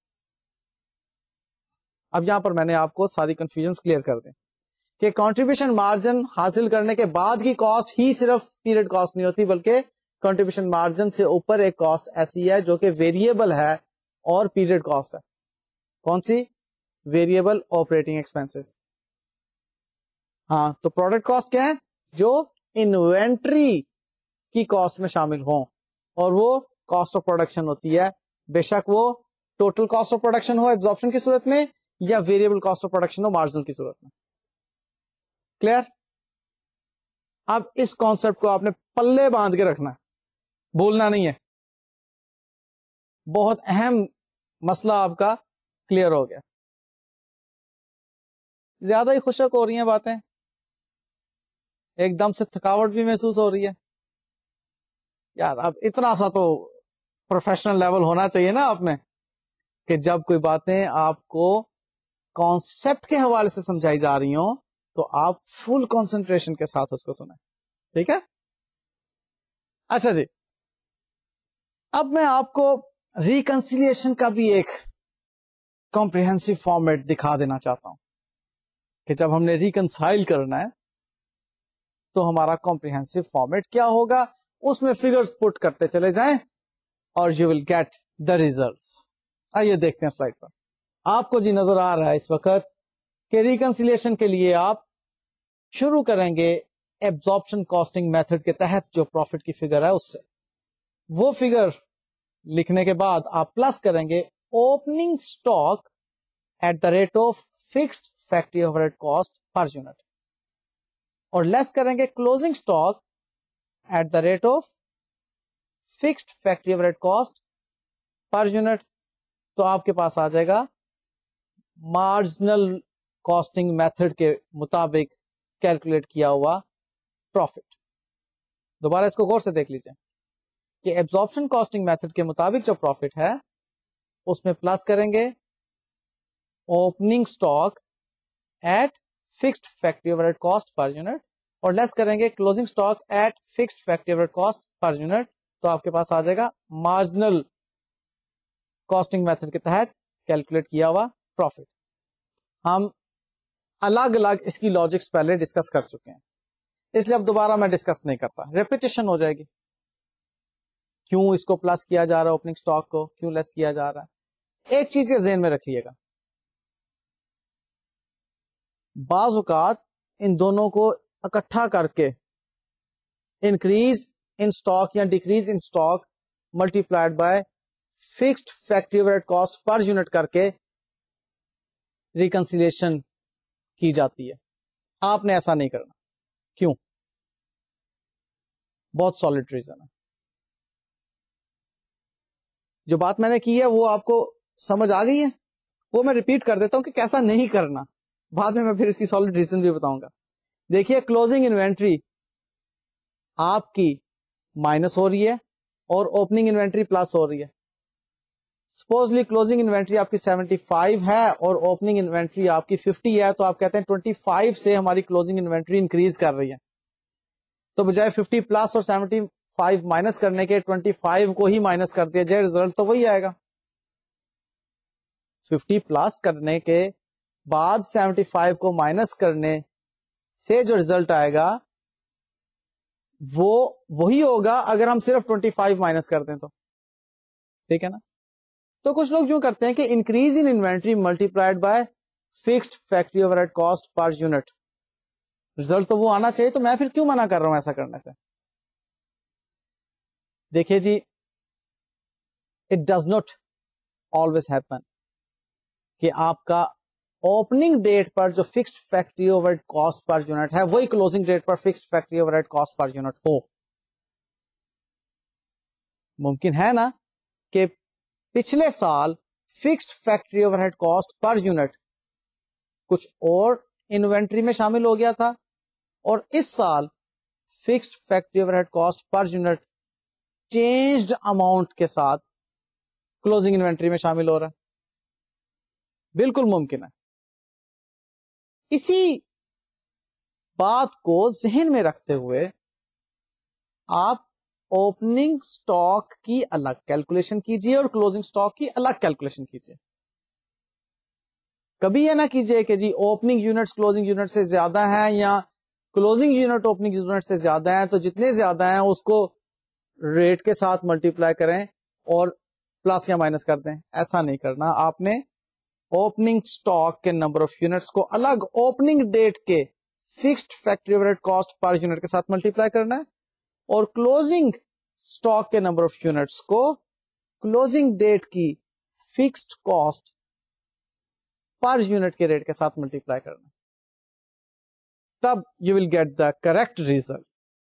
اب یہاں پر میں نے آپ کو ساری کنفیوژن کلیئر کر دیں کہ کنٹریبیوشن مارجن حاصل کرنے کے بعد کی کاسٹ ہی صرف پیریڈ کاسٹ نہیں ہوتی, بلکہ کنٹریبیوشن مارجن سے اوپر ایک کاسٹ ایسی ہے جو کہ ویریبل ہے اور پیریڈ کاسٹ ہے. کون سی؟ Variable operating expenses. ہاں, تو پروڈکٹ کاسٹ کیا ہے؟ جو انوینٹری کی کاسٹ میں شامل ہوں, اور وہ کاسٹ آف پروڈکشن ہوتی ہے, بے شک وہ ٹوٹل کاسٹ آف پروڈکشن ہو ایبزارپشن کی صورت میں یا ویریبل کاسٹ آف پروڈکشن ہو مارجنل کی صورت میں. کلیئر؟ اب اس کانسیپٹ کو آپ نے پلے باندھ کے رکھنا ہے, بولنا نہیں ہے. بہت اہم مسئلہ آپ کا کلیئر ہو گیا. زیادہ ہی خوشک ہو رہی ہیں باتیں, ایک دم سے تھکاوٹ بھی محسوس ہو رہی ہے. یار اب اتنا سا تو پروفیشنل لیول ہونا چاہیے نا آپ میں, کہ جب کوئی باتیں آپ کو کانسیپٹ کے حوالے سے سمجھائی جا رہی ہوں تو آپ فل کنسنٹریشن کے ساتھ اس کو سنیں. ٹھیک ہے؟ اچھا جی, اب میں آپ کو ریکنسیلیشن کا بھی ایک کمپریہنسو فارمیٹ دکھا دینا چاہتا ہوں کہ جب ہم نے ریکنسائل کرنا ہے تو ہمارا کمپریہنسو فارمیٹ کیا ہوگا. اس میں فگرز پٹ کرتے چلے جائیں اور you will get the results. آئیے دیکھتے ہیں سلائڈ پر. آپ کو جی نظر آ رہا ہے اس وقت کہ ریکنسیلیشن کے لیے آپ شروع کریں گے ایبزارپشن کاسٹنگ میتھڈ کے تحت جو پروفٹ کی فگر ہے اس سے. وہ فگر لکھنے کے بعد آپ پلس کریں گے opening stock at the rate of fixed factory overhead cost per unit, اور لیس کریں گے closing stock at the rate of fixed factory overhead cost per unit. تو آپ کے پاس آ جائے گا مارجنل کاسٹنگ میتھڈ کے مطابق کیلکولیٹ کیا ہوا پروفٹ. دوبارہ اس کو غور سے دیکھ لیجیے کہ ایبزارپشن کاسٹنگ میتھڈ کے مطابق جو پروفٹ ہے اس میں پلس کریں گے opening stock at fixed factory overhead cost per unit, اور لیس کریں گے closing stock at fixed factory overhead cost per unit. تو آپ کے پاس آ جائے گا مارجنل کاسٹنگ میتھڈ کے تحت کیلکولیٹ کیا ہوا پروفٹ. ہم الگ الگ اس کی لاجکس پہلے ڈسکس کر چکے ہیں, اس لیے اب دوبارہ میں ڈسکس نہیں کرتا, ریپیٹیشن ہو جائے گی. کیوں اس کو پلس کیا جا رہا ہے, اوپننگ اسٹاک کو کیوں لیس کیا جا رہا ہے. ایک چیز یہ ذہن میں رکھیے گا, بعض اوقات ان دونوں کو اکٹھا کر کے انکریز ان اسٹاک یا decrease in stock multiplied by fixed factory overhead cost per unit کر کے ریکنسیلیشن کی جاتی ہے. آپ نے ایسا نہیں کرنا. کیوں؟ بہت سالڈ ریزن ہے. جو بات میں نے کی ہے وہ آپ کو سمجھ آ گئی ہے. وہ میں ریپیٹ کر دیتا ہوں کہ کیسا نہیں کرنا, بعد میں میں پھر اس کی سالڈ ریزن بھی بتاؤں گا. دیکھیے کلوزنگ انوینٹری آپ کی مائنس ہو رہی ہے اور اوپننگ انوینٹری پلس ہو رہی ہے. سپوزلی کلوزنگ انوینٹری آپ کی سیونٹی فائیو ہے اور اوپننگ انوینٹری آپ کی ففٹی ہے, تو آپ کہتے ہیں ٹوینٹی فائیو سے ہماری کلوزنگ انوینٹری انکریز کر رہی ہے. تو بجائے ففٹی پلس اور سیونٹی فائیو مائنس کرنے کے ٹوینٹی فائیو کو ہی مائنس کر دیا جائے, ریزلٹ تو وہی آئے گا. ففٹی پلس کرنے کے بعد سیونٹی فائیو کو مائنس کرنے سے جو ریزلٹ آئے گا وہ وہی ہوگا اگر ہم صرف ٹوینٹی فائیو مائنس کر دیں تو. ٹھیک ہے نا. تو کچھ لوگ یوں کرتے ہیں کہ increase in inventory multiplied by fixed factory overhead cost per unit, result تو وہ آنا چاہیے, تو میں پھر کیوں منع کر رہا ہوں ایسا کرنے سے. دیکھیے جی, it does not always happen کہ آپ کا اوپننگ ڈیٹ پر جو fixed factory overhead cost per unit ہے وہی کلوزنگ ڈیٹ پر fixed factory overhead cost per unit ہو. ممکن ہے نا کہ پچھلے سال fixed factory overhead cost per unit کچھ اور انوینٹری میں شامل ہو گیا تھا, اور اس سال fixed factory overhead cost per unit changed amount کے ساتھ کلوزنگ انوینٹری میں شامل ہو رہا ہے. بالکل ممکن ہے. اسی بات کو ذہن میں رکھتے ہوئے آپ اوپننگ سٹاک کی الگ کیلکولیشن کیجئے اور کلوزنگ سٹاک کی الگ کیلکولیشن کیجئے. کبھی یہ نہ کیجئے کہ جی اوپننگ یونٹس کلوزنگ یونٹ سے زیادہ ہیں یا کلوزنگ یونٹ اوپننگ یونٹ سے زیادہ ہیں, تو جتنے زیادہ ہیں اس کو ریٹ کے ساتھ ملٹی پلائی کریں اور پلس یا مائنس کر دیں. ایسا نہیں کرنا. آپ نے اوپننگ سٹاک کے نمبر آف یونٹس کو الگ اوپننگ ڈیٹ کے fixed factory overhead cost per unit کے ساتھ ملٹی پلائی کرنا ہے, اور کلوزنگ سٹاک کے نمبر آف یونٹس کو کلوزنگ ڈیٹ کی فکسڈ کاسٹ پر یونٹ کے ریٹ کے ساتھ ملٹی پلائی کرنا. تب you will get the correct result.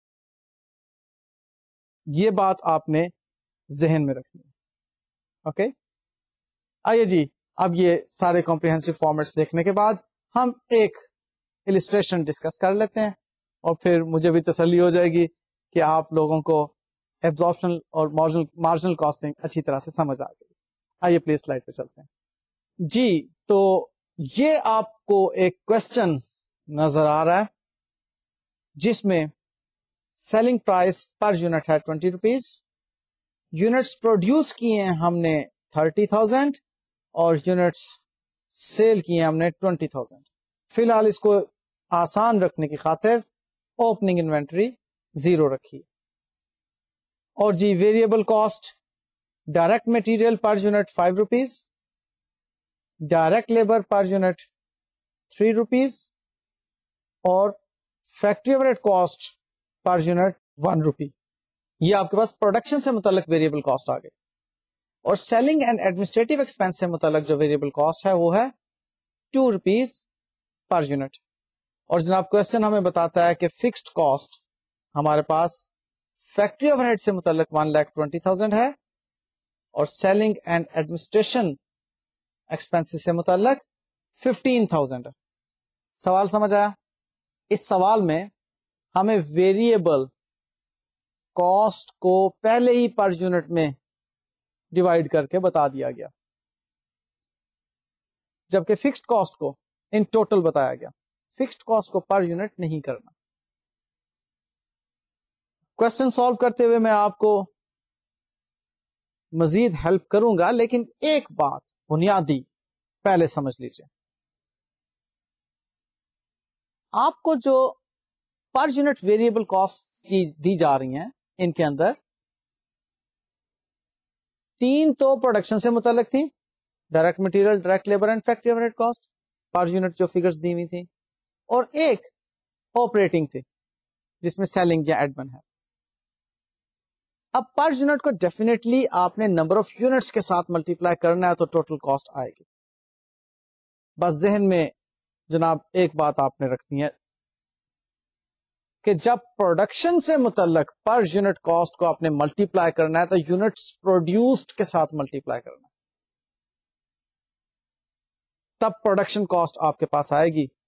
یہ بات آپ نے ذہن میں رکھنی ہے. اوکے, آئیے جی, اب یہ سارے کمپریہنسو فارمیٹس دیکھنے کے بعد ہم ایک السٹریشن ڈسکس کر لیتے ہیں, اور پھر مجھے بھی تسلی ہو جائے گی کہ آپ لوگوں کو ایبزارپشن اور مارجنل کاسٹنگ اچھی طرح سے سمجھ آ گئی. آئیے پلیز سلائڈ پہ چلتے ہیں. جی, تو یہ آپ کو ایک کوشچن نظر آ رہا ہے جس میں سیلنگ پرائس پر یونٹ ہے ٹوینٹی روپیز, یونٹس پروڈیوس کیے ہیں ہم نے تھرٹی تھاؤزینڈ اور یونٹس سیل کیے ہیں ہم نے ٹوینٹی تھاؤزینڈ. فی الحال اس کو آسان رکھنے کی خاطر اوپننگ انوینٹری زیرو رکھی. اور جی variable cost direct material per unit five rupees, direct labour per unit three rupees, اور factory overhead cost per unit one rupee. یہ آپ کے پاس پروڈکشن سے متعلق ویریبل کاسٹ آ گئی. اور سیلنگ اینڈ ایڈمنسٹریٹو ایکسپینس سے متعلق جو ویریبل کاسٹ ہے وہ ہے ٹو روپیز پر یونٹ. اور جناب کوشچن ہمیں بتاتا ہے کہ فکسڈ کاسٹ ہمارے پاس فیکٹری اوور ہیڈ سے متعلق ون لاکھ ٹوینٹی تھاؤزینڈ ہے, اور سیلنگ اینڈ ایڈمنسٹریشن ایکسپینس سے متعلق ففٹین تھاؤزینڈ ہے. سوال سمجھ آیا؟ اس سوال میں ہمیں ویریبل کاسٹ کو پہلے ہی پر یونٹ میں ڈیوائڈ کر کے بتا دیا گیا, جبکہ فکسڈ کاسٹ کو ان ٹوٹل بتایا گیا. فکسڈ کاسٹ کو پر یونٹ نہیں کرنا. کوشچن سالو کرتے ہوئے میں آپ کو مزید ہیلپ کروں گا, لیکن ایک بات بنیادی پہلے سمجھ لیجیے. آپ کو جو پر یونٹ ویریبل کاسٹ دی جا رہی ہیں ان کے اندر تین تو پروڈکشن سے متعلق تھی, direct material, direct labour and factory overhead cost per unit جو فگرز دی ہوئی تھی, اور ایک آپریٹنگ تھی جس میں سیلنگ یا ایڈمن ہے. اب پر یونٹ کو ڈیفینیٹلی آپ نے نمبر آف یونٹس کے ساتھ ملٹیپلائی کرنا ہے تو ٹوٹل کاسٹ آئے گی. بس ذہن میں جناب ایک بات آپ نے رکھنی ہے کہ جب پروڈکشن سے متعلق پر یونٹ کاسٹ کو آپ نے ملٹیپلائی کرنا ہے تو یونٹس پروڈیوسڈ کے ساتھ ملٹیپلائی کرنا ہے, تب پروڈکشن کاسٹ آپ کے پاس آئے گی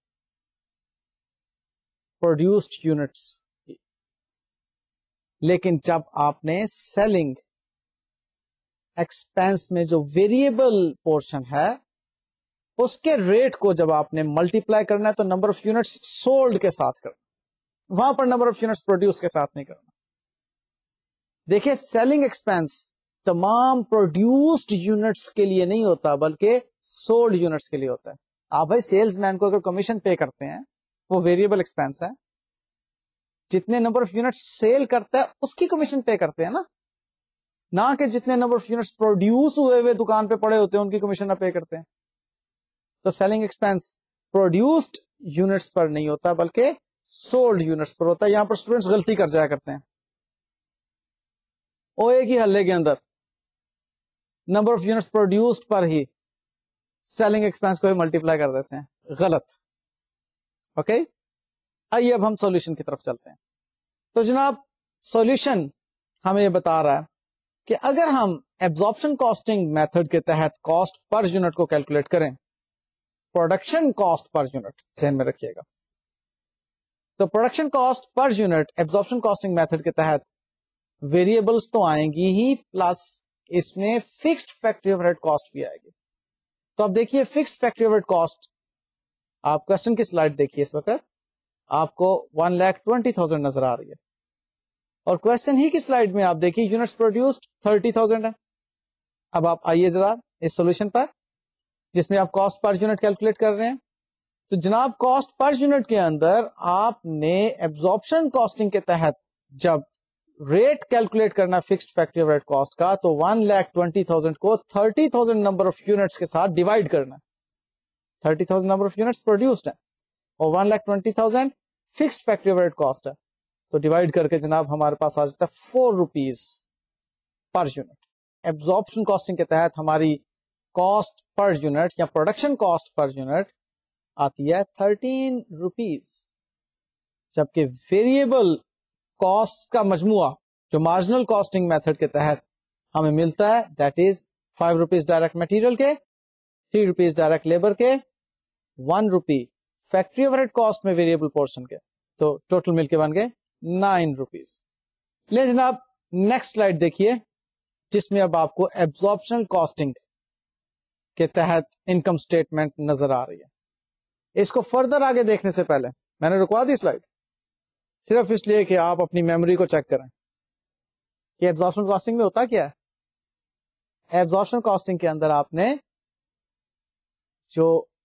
پروڈیوسڈ یونٹس کی. لیکن جب آپ نے سیلنگ ایکسپینس میں جو ویریبل پورشن ہے اس کے ریٹ کو جب آپ نے ملٹیپلائی کرنا ہے تو نمبر آف یونٹس سولڈ کے ساتھ کرنا, وہاں پر نمبر آف یونٹس پروڈیوس کے ساتھ نہیں کرنا. دیکھیے سیلنگ ایکسپینس تمام پروڈیوسڈ یونٹس کے لیے نہیں ہوتا بلکہ سولڈ یونٹس کے لیے ہوتا ہے. آپ بھائی سیلز مین کو اگر کمیشن پے کرتے ہیں وہ ویریبل ایکسپینس ہے, جتنے نمبر آف یونٹس سیل کرتا ہے اس کی کمیشن پے کرتے ہیں نا, نہ کہ جتنے نمبر آف یونٹس پروڈیوس ہوئے ہوئے دکان پہ پڑے ہوتے ہیں ان کی کمیشن نہ پے کرتے ہیں. تو سیلنگ ایکسپینس پروڈیوسڈ یونٹس پر نہیں ہوتا بلکہ سولڈ یونٹس پر ہوتا ہے. یہاں پر اسٹوڈینٹس غلطی کر جایا کرتے ہیں, او ایک ہی حلے کے اندر نمبر آف یونٹس پروڈیوسڈ پر ہی سیلنگ ایکسپینس کو بھی ملٹیپلائی کر دیتے ہیں, غلط. Okay okay? آئیے اب ہم سولوشن کی طرف چلتے ہیں. تو جناب سولوشن ہمیں یہ بتا رہا ہے کہ اگر ہم ایبزارپشن کاسٹنگ میتھڈ کے تحت کاسٹ پر یونٹ کو کیلکولیٹ کریں, پروڈکشن کاسٹ پر یونٹ ذہن میں رکھیے گا, تو production cost per unit absorption costing method کے تحت ویریبلس تو آئیں گی ہی, پلس اس میں fixed factory overhead cost بھی آئے گی. تو اب دیکھیے fixed factory overhead cost, آپ کوشچن کی سلائڈ دیکھیے, اس وقت آپ کو ون لاکھ ٹوینٹی تھاؤزینڈ نظر آ رہی ہے اور کوشچن ہی کی سلائڈ میں آپ دیکھیے یونٹس پروڈیوسڈ تھرٹی تھاؤزینڈ ہے. اب آپ آئیے ذرا اس سولوشن پر جس میں آپ کاسٹ پر یونٹ کیلکولیٹ کر رہے ہیں. تو جناب کاسٹ پر یونٹ کے اندر آپ نے ایبزارپشن کاسٹنگ کے تحت جب ریٹ کیلکولیٹ کرنا fixed factory overhead cost کا تو ون لاکھ ٹوینٹی تھاؤزینڈ کو thirty thousand number of units کے ساتھ ڈیوائڈ کرنا. Thirty thousand number of units produced ہے اور one lakh twenty thousand fixed factory overhead cost ہے, تو ڈیوائڈ کر کے جناب ہمارے پاس آ جاتا ہے four rupees per unit. Absorption costing کے تحت ہماری کاسٹ پر یونٹ یا پروڈکشن کاسٹ پر یونٹ آتی ہے تھرٹین روپیز, جبکہ ویریبل کاسٹ کا مجموعہ جو مارجنل کاسٹنگ میتھڈ کے تحت ہمیں ملتا ہے that is five rupees direct material کے, تھری روپیز ڈائریکٹ لیبر کے, one rupee factory overhead cost میں ویریبل پورشن کے, تو ٹوٹل مل کے بن گئے نائن روپیز. لے جناب نیکسٹ سلائڈ دیکھیے جس میں اب آپ کو ایبزارپشن کاسٹنگ کے تحت انکم اسٹیٹمنٹ نظر آ رہی ہے. اس کو فردر آگے دیکھنے سے پہلے میں نے رکوا دی سلائڈ صرف اس لیے کہ آپ اپنی میموری کو چیک کریں کہ ایبزارپشن کاسٹنگ میں ہوتا کیا ہے. ایبزارپشن کاسٹنگ کے اندر آپ نے جو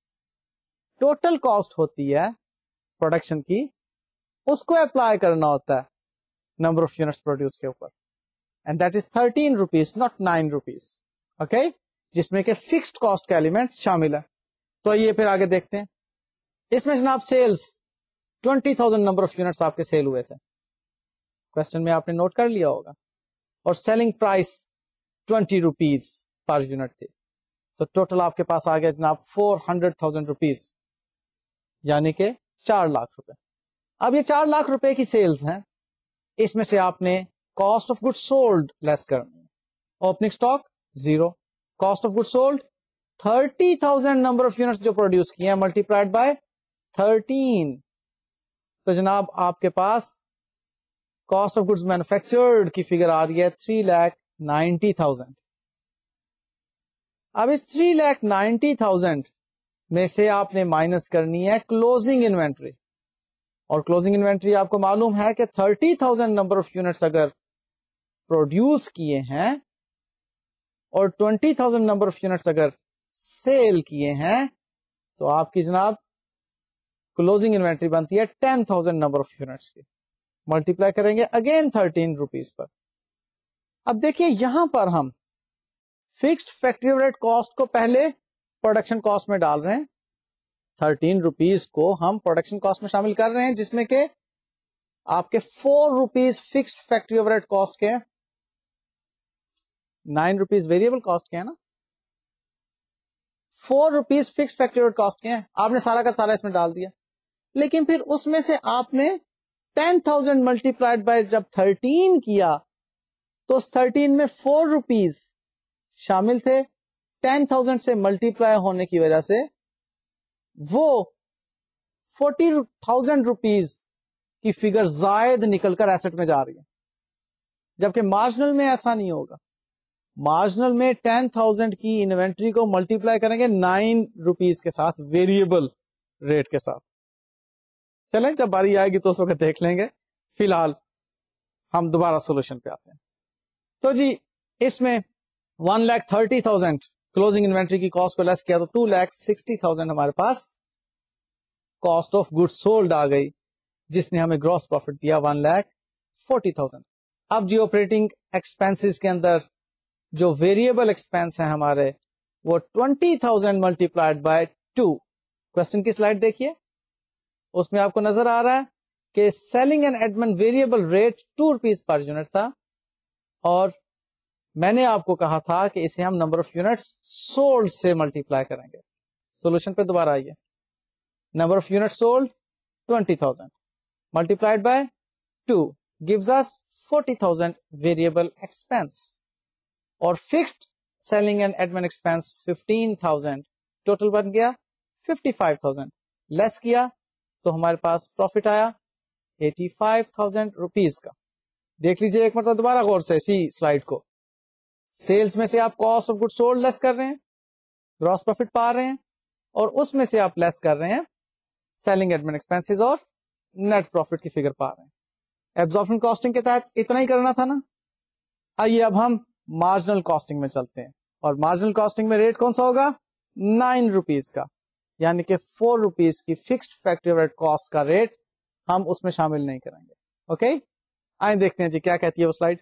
ٹوٹل کاسٹ ہوتی ہے پروڈکشن کی اس کو اپلائی کرنا ہوتا ہے نمبر آف یونٹس پروڈیوس کے اوپر, and that is thirteen rupees not nine rupees. Okay, جس میں کہ فکسڈ کاسٹ کا ایلیمنٹ شامل ہے. تو یہ پھر آگے دیکھتے ہیں. اس میں جناب sales twenty thousand number of units آپ کے سیل ہوئے تھے, کوشچن میں آپ نے نوٹ کر لیا ہوگا, اور selling price twenty rupees per unit تھی. تو ٹوٹل آپ کے پاس آ گیا جناب فور ہنڈریڈ تھاؤزینڈ روپیز, یعنی کہ چار لاکھ روپے. اب یہ چار لاکھ روپے کی سیلز ہیں, اس میں سے آپ نے cost of good sold less کرنی ہے. Opening stock zero, cost of good sold thirty thousand number of units جو پروڈیوس کیے ہیں ملٹی پلائڈ بائی تھرٹین. تو جناب آپ کے پاس کاسٹ آف گڈز مینوفیکچرڈ کی فگر آ رہی ہے تھری لاکھ نائنٹی تھاؤزینڈ. اب اس تھری لاکھ نائنٹی تھاؤزینڈ میں سے آپ نے مائنس کرنی ہے کلوزنگ انوینٹری, اور کلوزنگ انوینٹری آپ کو معلوم ہے کہ thirty thousand number of units اگر پروڈیوس کیے ہیں اور twenty thousand number of units اگر سیل کیے ہیں تو آپ کی جناب کلوزنگ انوینٹری بنتی ہے ten thousand number of units کی. ملٹیپلائی کریں گے اگین تھرٹین روپیز پر. اب دیکھیے یہاں پر ہم fixed factory overhead cost کو پہلے پروڈکشن کاسٹ میں ڈال رہے ہیں, تھرٹین روپیز کو ہم پروڈکشن کاسٹ میں شامل کر رہے ہیں جس میں کہ آپ کے four rupees fixed factory overhead cost کے, नाइन रुपीज वेरिएबल कॉस्ट के हैं ना, four rupees fix factory cost के हैं, आपने सारा का सारा इसमें डाल दिया, लेकिन फिर उसमें से आपने टेन थाउजेंड मल्टीप्लाइड बाय जब थर्टीन किया तो उस थर्टीन में फोर रुपीज शामिल थे, टेन थाउजेंड से मल्टीप्लाई होने की वजह से वो फोर्टी थाउजेंड रुपीज की फिगर जायद निकलकर एसेट में जा रही है, जबकि मार्जिनल में ऐसा नहीं होगा। मार्जिनल में टेन थाउजेंड की इन्वेंट्री को मल्टीप्लाई करेंगे नाइन रुपीज के साथ, वेरिएबल रेट के साथ। चलें, जब बारी आएगी तो उस वक्त देख लेंगे, फिलहाल हम दोबारा सोल्यूशन पे आते हैं। तो जी इसमें one lakh thirty thousand closing inventory की कॉस्ट को लेस किया तो टू लाख सिक्सटी थाउजेंड हमारे पास कॉस्ट ऑफ गुड्स सोल्ड आ गई, जिसने हमें ग्रॉस प्रॉफिट दिया वन लाख फोर्टी थाउजेंड। अब जी ऑपरेटिंग एक्सपेंसेस के अंदर जो वेरिएबल एक्सपेंस है हमारे वो twenty thousand multiplied by two. Question की स्लाइड देखिए, उसमें आपको नजर आ रहा है कि selling and admin variable rate two rupees per unit था, और मैंने आपको कहा था कि इसे हम नंबर ऑफ यूनिट्स सोल्ड से मल्टीप्लाई करेंगे। सॉल्यूशन पे दोबारा आइए, number of unit sold twenty thousand multiplied by two gives us forty thousand variable expense, और fixed selling and admin expense fifteen thousand, total बन गया फिफ्टी फाइव थाउजेंड। लेस किया तो हमारे पास प्रॉफिट आया एटी फाइव थाउजेंड रुपीज का। देख लीजिए एक मतलब दोबारा गौर से इसी स्लाइड को, सेल्स में से आप cost of good sold less कर रहे हैं, ग्रॉस प्रॉफिट पा रहे हैं, और उसमें से आप लेस कर रहे हैं सेलिंग एडमिन एक्सपेंसेस और नेट प्रॉफिट की फिगर पा रहे हैं। एब्जॉर्प्शन कॉस्टिंग के तहत इतना ही करना था ना। आइए अब हम मार्जिनल कॉस्टिंग में चलते हैं, और मार्जिनल कॉस्टिंग में रेट कौन सा होगा, नाइन रुपीज का, यानी कि फोर रुपीज की फिक्स्ड फैक्ट्री ओवरहेड कॉस्ट का रेट हम उसमें शामिल नहीं करेंगे। ओके, आइए देखते हैं जी क्या कहती है वो स्लाइड।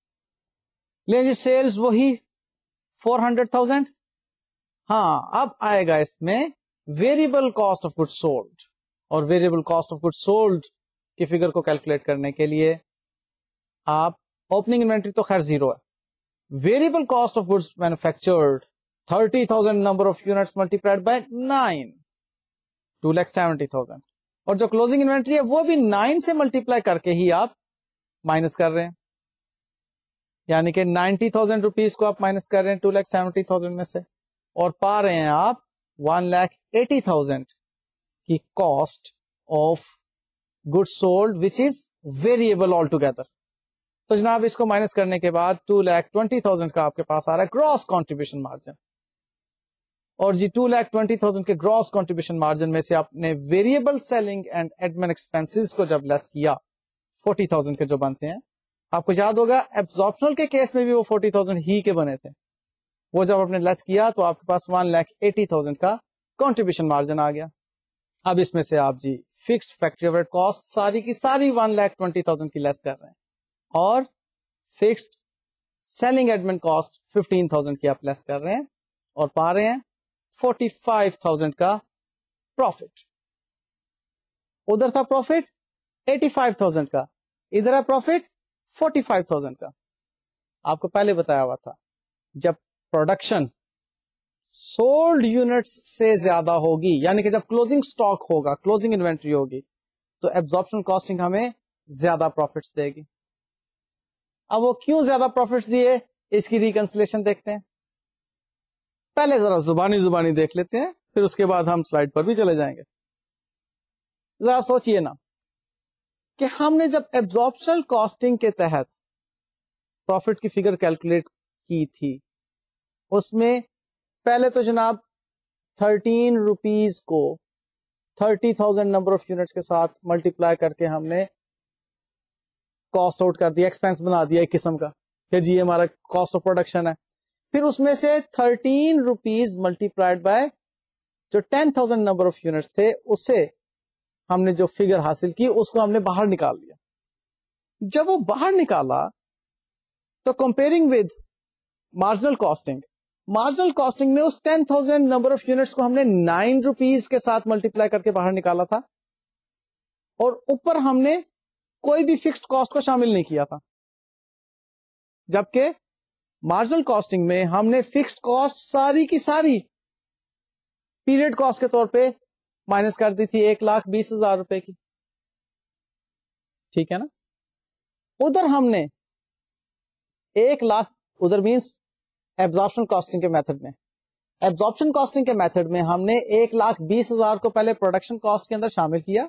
ले जी सेल्स वही फोर हंड्रेड थाउजेंड। हाँ, अब आएगा इसमें variable cost of good sold, और variable cost of good sold की फिगर को कैलकुलेट करने के लिए आप ओपनिंग इन्वेंट्री तो खैर जीरो है, variable cost of goods manufactured thirty thousand number of units multiplied by nine, two lakh seventy thousand, और जो क्लोजिंग इन्वेंट्री है वो भी नाइन से मल्टीप्लाई करके ही आप माइनस कर रहे हैं, यानी कि नाइन्टी थाउजेंड रुपीज को आप माइनस कर रहे हैं टू लैख सेवेंटी थाउजेंड में से, और पा रहे हैं आप वन लैख एटी थाउजेंड की cost of good sold which is variable all together. तो जनाब इसको माइनस करने के बाद टू लैख ट्वेंटी थाउजेंड का आपके पास आ रहा है ग्रॉस कॉन्ट्रीब्यूशन मार्जिन, और जी टू लैख ट्वेंटी थाउजेंड के ग्रॉस कॉन्ट्रीब्यूशन मार्जिन में से आपने variable selling and admin expenses को जब लेस किया फोर्टी थाउजेंड के जो बनते हैं, आपको याद होगा एब्जॉर्प्शनल के केस में भी वो फोर्टी थाउजेंड ही के बने थे, वो जब आपने लेस किया तो आपके पास वन लैख एटी थाउजेंड का कॉन्ट्रीब्यूशन मार्जिन आ गया। अब इसमें से आप जी फिक्स्ड फैक्ट्री ओवरहेड कॉस्ट सारी की सारी वन लैख ट्वेंटी थाउजेंड की लेस कर रहे हैं, और fixed selling admin cost fifteen thousand की आप लेस कर रहे हैं, और पा रहे हैं फोर्टी फाइव थाउजेंड का प्रॉफिट। उधर था प्रॉफिट एटी फाइव थाउजेंड का, इधर है प्रॉफिट फोर्टी फाइव थाउजेंड का। आपको पहले बताया हुआ था जब प्रोडक्शन सोल्ड यूनिट्स से ज्यादा होगी, यानी कि जब क्लोजिंग स्टॉक होगा, क्लोजिंग इन्वेंट्री होगी, तो एब्जॉर्प्शन कॉस्टिंग हमें ज्यादा प्रॉफिट्स देगी। अब वो क्यों ज्यादा प्रॉफिट्स दिए, इसकी रिकंसिलेशन देखते हैं। पहले जरा जुबानी जुबानी देख लेते हैं, फिर उसके बाद हम स्लाइड पर भी चले जाएंगे। जरा सोचिए ना कि हमने जब एब्जॉर्प्शनल कॉस्टिंग के तहत प्रॉफिट की फिगर कैलकुलेट की थी, उसमें पहले तो जनाब थर्टीन रुपीज को thirty thousand number of units के साथ मल्टीप्लाई करके हमने कॉस्ट आउट कर दिया, एक्सपेंस बना दिया एक किस्म का, फिर जी हमारा कॉस्ट ऑफ प्रोडक्शन है। फिर उसमें से थर्टीन रुपीज मल्टीप्लाइड बाय जो ten thousand number of units थे, उससे हमने जो फिगर हासिल की उसको हमने बाहर निकाल लिया। जब वो बाहर निकाला तो comparing with marginal costing, marginal costing में उस ten thousand number of units को हमने नाइन रुपीज के साथ मल्टीप्लाई करके बाहर निकाला था, और ऊपर हमने कोई भी फिक्स्ड कॉस्ट को शामिल नहीं किया था। जबकि مارجنل کاسٹنگ میں ہم نے فکسڈ کاسٹ ساری کی ساری پیریڈ کاسٹ کے طور پہ مائنس کر دی تھی ایک لاکھ بیس ہزار روپے کی. ٹھیک ہے نا. ادھر ہم نے ایک لاکھ ادھر مینس ایبزارپشن کاسٹنگ کے میتھڈ میں ایبزارپشن کاسٹنگ کے میتھڈ میں ہم نے ایک لاکھ بیس ہزار کو پہلے پروڈکشن کاسٹ کے اندر شامل کیا,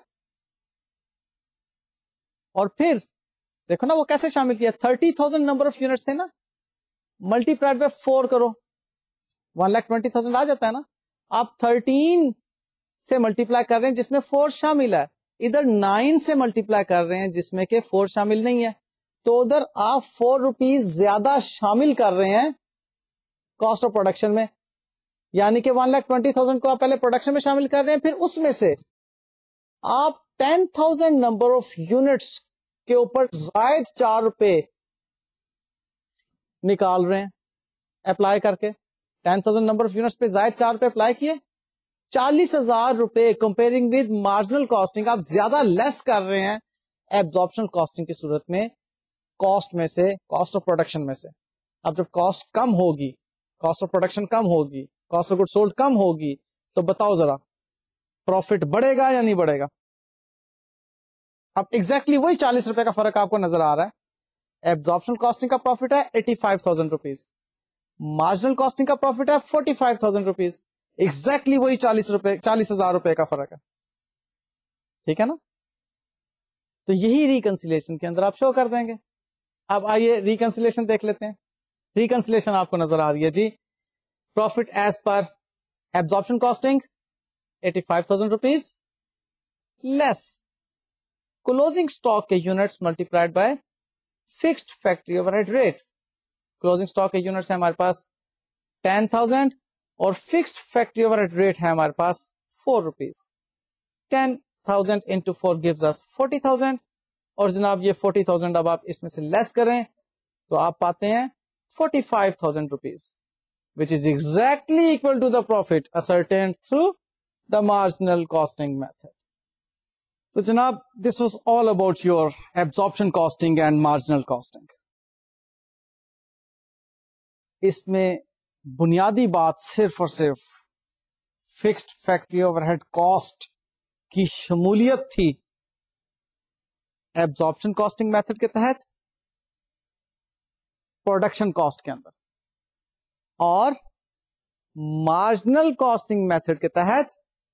اور پھر دیکھو نا وہ کیسے شامل کیا, thirty thousand number of units تھے نا, ملٹی پلائڈ بائی فور کرو, ون لاکھ ٹوینٹی تھاؤزینڈ آ جاتا ہے نا. آپ تھرٹین سے ملٹی پلائی کر رہے ہیں جس میں فور شامل ہے, ادھر نائن سے ملٹی پلائی کر رہے ہیں جس میں کہ فور شامل نہیں ہے, تو ادھر آپ فور روپیز زیادہ شامل کر رہے ہیں کاسٹ آف پروڈکشن میں, یعنی کہ ون لاکھ ٹوینٹی تھاؤزینڈ کو آپ پہلے پروڈکشن میں شامل کر رہے ہیں, پھر اس میں سے آپ ten thousand number of units کے اوپر زائد چار روپے نکال رہے ہیں اپلائی کر کے. Ten thousand number of units پہ زائد چار روپے اپلائی کیے, چالیس ہزار روپے کمپیئرنگ ود مارجنل کاسٹنگ آپ زیادہ لیس کر رہے ہیں ایبزارپشن کاسٹنگ کی صورت میں کاسٹ میں سے, کاسٹ آف پروڈکشن میں سے. اب جب کاسٹ کم ہوگی, کاسٹ آف پروڈکشن کم ہوگی, کاسٹ آف گڈ سولڈ کم ہوگی, تو بتاؤ ذرا پروفٹ بڑھے گا یا نہیں بڑھے گا؟ اب ایگزیکٹلی وہی چالیس روپے کا فرق آپ کو نظر آ رہا ہے. ایبزارپشن کاسٹنگ کا پروفٹ ہے eighty five thousand rupees, marginal costing کا پروفٹ ہے forty five thousand rupees, exactly وہی چالیس روپے چالیس ہزار روپے کا فرق ہے. ٹھیک ہے نا. تو یہی ریکنسیلیشن کے اندر آپ شو کر دیں گے. اب آئیے ریکنسیلیشن دیکھ لیتے ہیں. ریکنسیلیشن آپ کو نظر آ رہی ہے جی, profit as per absorption costing eighty five thousand rupees less closing stock کے units multiplied by fixed factory overhead rate. Closing stock کے یونٹس ہیں ہمارے پاس ٹین تھاؤزینڈ اور fixed factory overhead rate ہے ہمارے پاس four rupees. Ten thousand into four gives us forty thousand, اور جناب یہ فورٹی تھاؤزینڈ اب آپ اس میں سے لیس کریں تو آپ پاتے ہیں forty five thousand rupees, which is exactly equal to the profit ascertained through the marginal costing method. تو جناب this was all about your absorption costing and marginal costing. اس میں بنیادی بات صرف اور صرف fixed factory overhead cost کی شمولیت تھی ایبزارپشن کاسٹنگ میتھڈ کے تحت پروڈکشن کاسٹ کے اندر, اور مارجنل کاسٹنگ میتھڈ کے تحت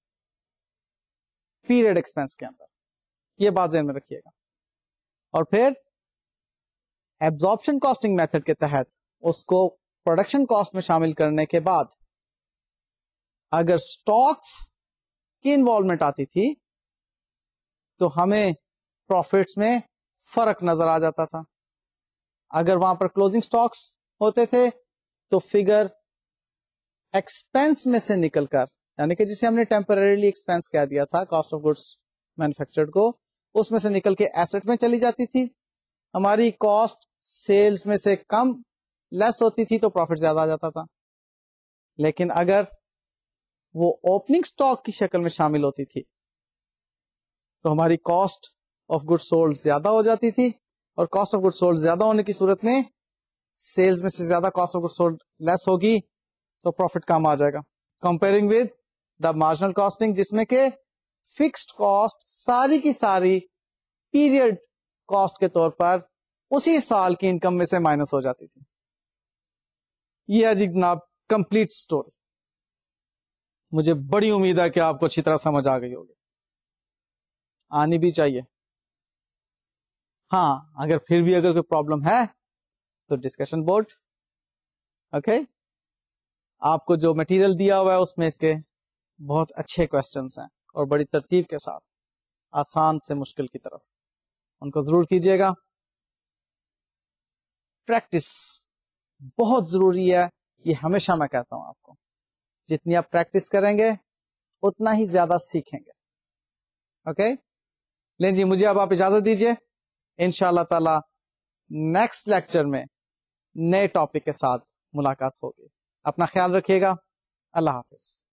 پیریڈ ایکسپینس کے اندر. یہ بات ذہن میں رکھیے گا. اور پھر ایبزارپشن کاسٹنگ میتھڈ کے تحت اس کو پروڈکشن کاسٹ میں شامل کرنے کے بعد اگر سٹاکس کی انوالومنٹ آتی تھی تو ہمیں پروفٹس میں فرق نظر آ جاتا تھا. اگر وہاں پر کلوزنگ سٹاکس ہوتے تھے تو فگر ایکسپینس میں سے نکل کر, یعنی کہ جسے ہم نے ٹیمپرریلی ایکسپینس کہہ دیا تھا کاسٹ آف گڈس مینوفیکچرڈ کو, اس میں سے نکل کے ایسٹ میں چلی جاتی تھی. ہماری کاسٹ سیلز میں سے کم لیس ہوتی تھی تو پروفٹ زیادہ آ جاتا تھا. لیکن اگر وہ اوپننگ سٹاک کی شکل میں شامل ہوتی تھی تو ہماری کاسٹ آف گڈ سولڈ زیادہ ہو جاتی تھی, اور کاسٹ آف گڈ سولڈ زیادہ ہونے کی صورت میں سیلز میں سے زیادہ cost of good sold less ہوگی تو پروفٹ کم آ جائے گا, comparing with the marginal costing جس میں کہ فکسڈ کاسٹ ساری کی ساری پیریڈ کاسٹ کے طور پر اسی سال کی انکم میں سے مائنس ہو جاتی تھی. یہ ہے جی جناب کمپلیٹ اسٹوری. مجھے بڑی امید ہے کہ آپ کو اچھی طرح سمجھ آ گئی ہوگی, آنی بھی چاہیے. ہاں اگر پھر بھی اگر کوئی پرابلم ہے تو ڈسکشن بورڈ, اوکے okay? آپ کو جو مٹیریل دیا ہوا ہے اس میں اس کے بہت اچھے کوشچنس ہیں اور بڑی ترتیب کے ساتھ آسان سے مشکل کی طرف, ان کو ضرور کیجیے گا. پریکٹس بہت ضروری ہے, یہ ہمیشہ میں کہتا ہوں آپ کو, جتنی آپ پریکٹس کریں گے اتنا ہی زیادہ سیکھیں گے. Okay okay? لیں جی مجھے اب آپ اجازت دیجیے, انشاءاللہ تعالی نیکسٹ لیکچر میں نئے ٹاپک کے ساتھ ملاقات ہوگی. اپنا خیال رکھیے گا. اللہ حافظ.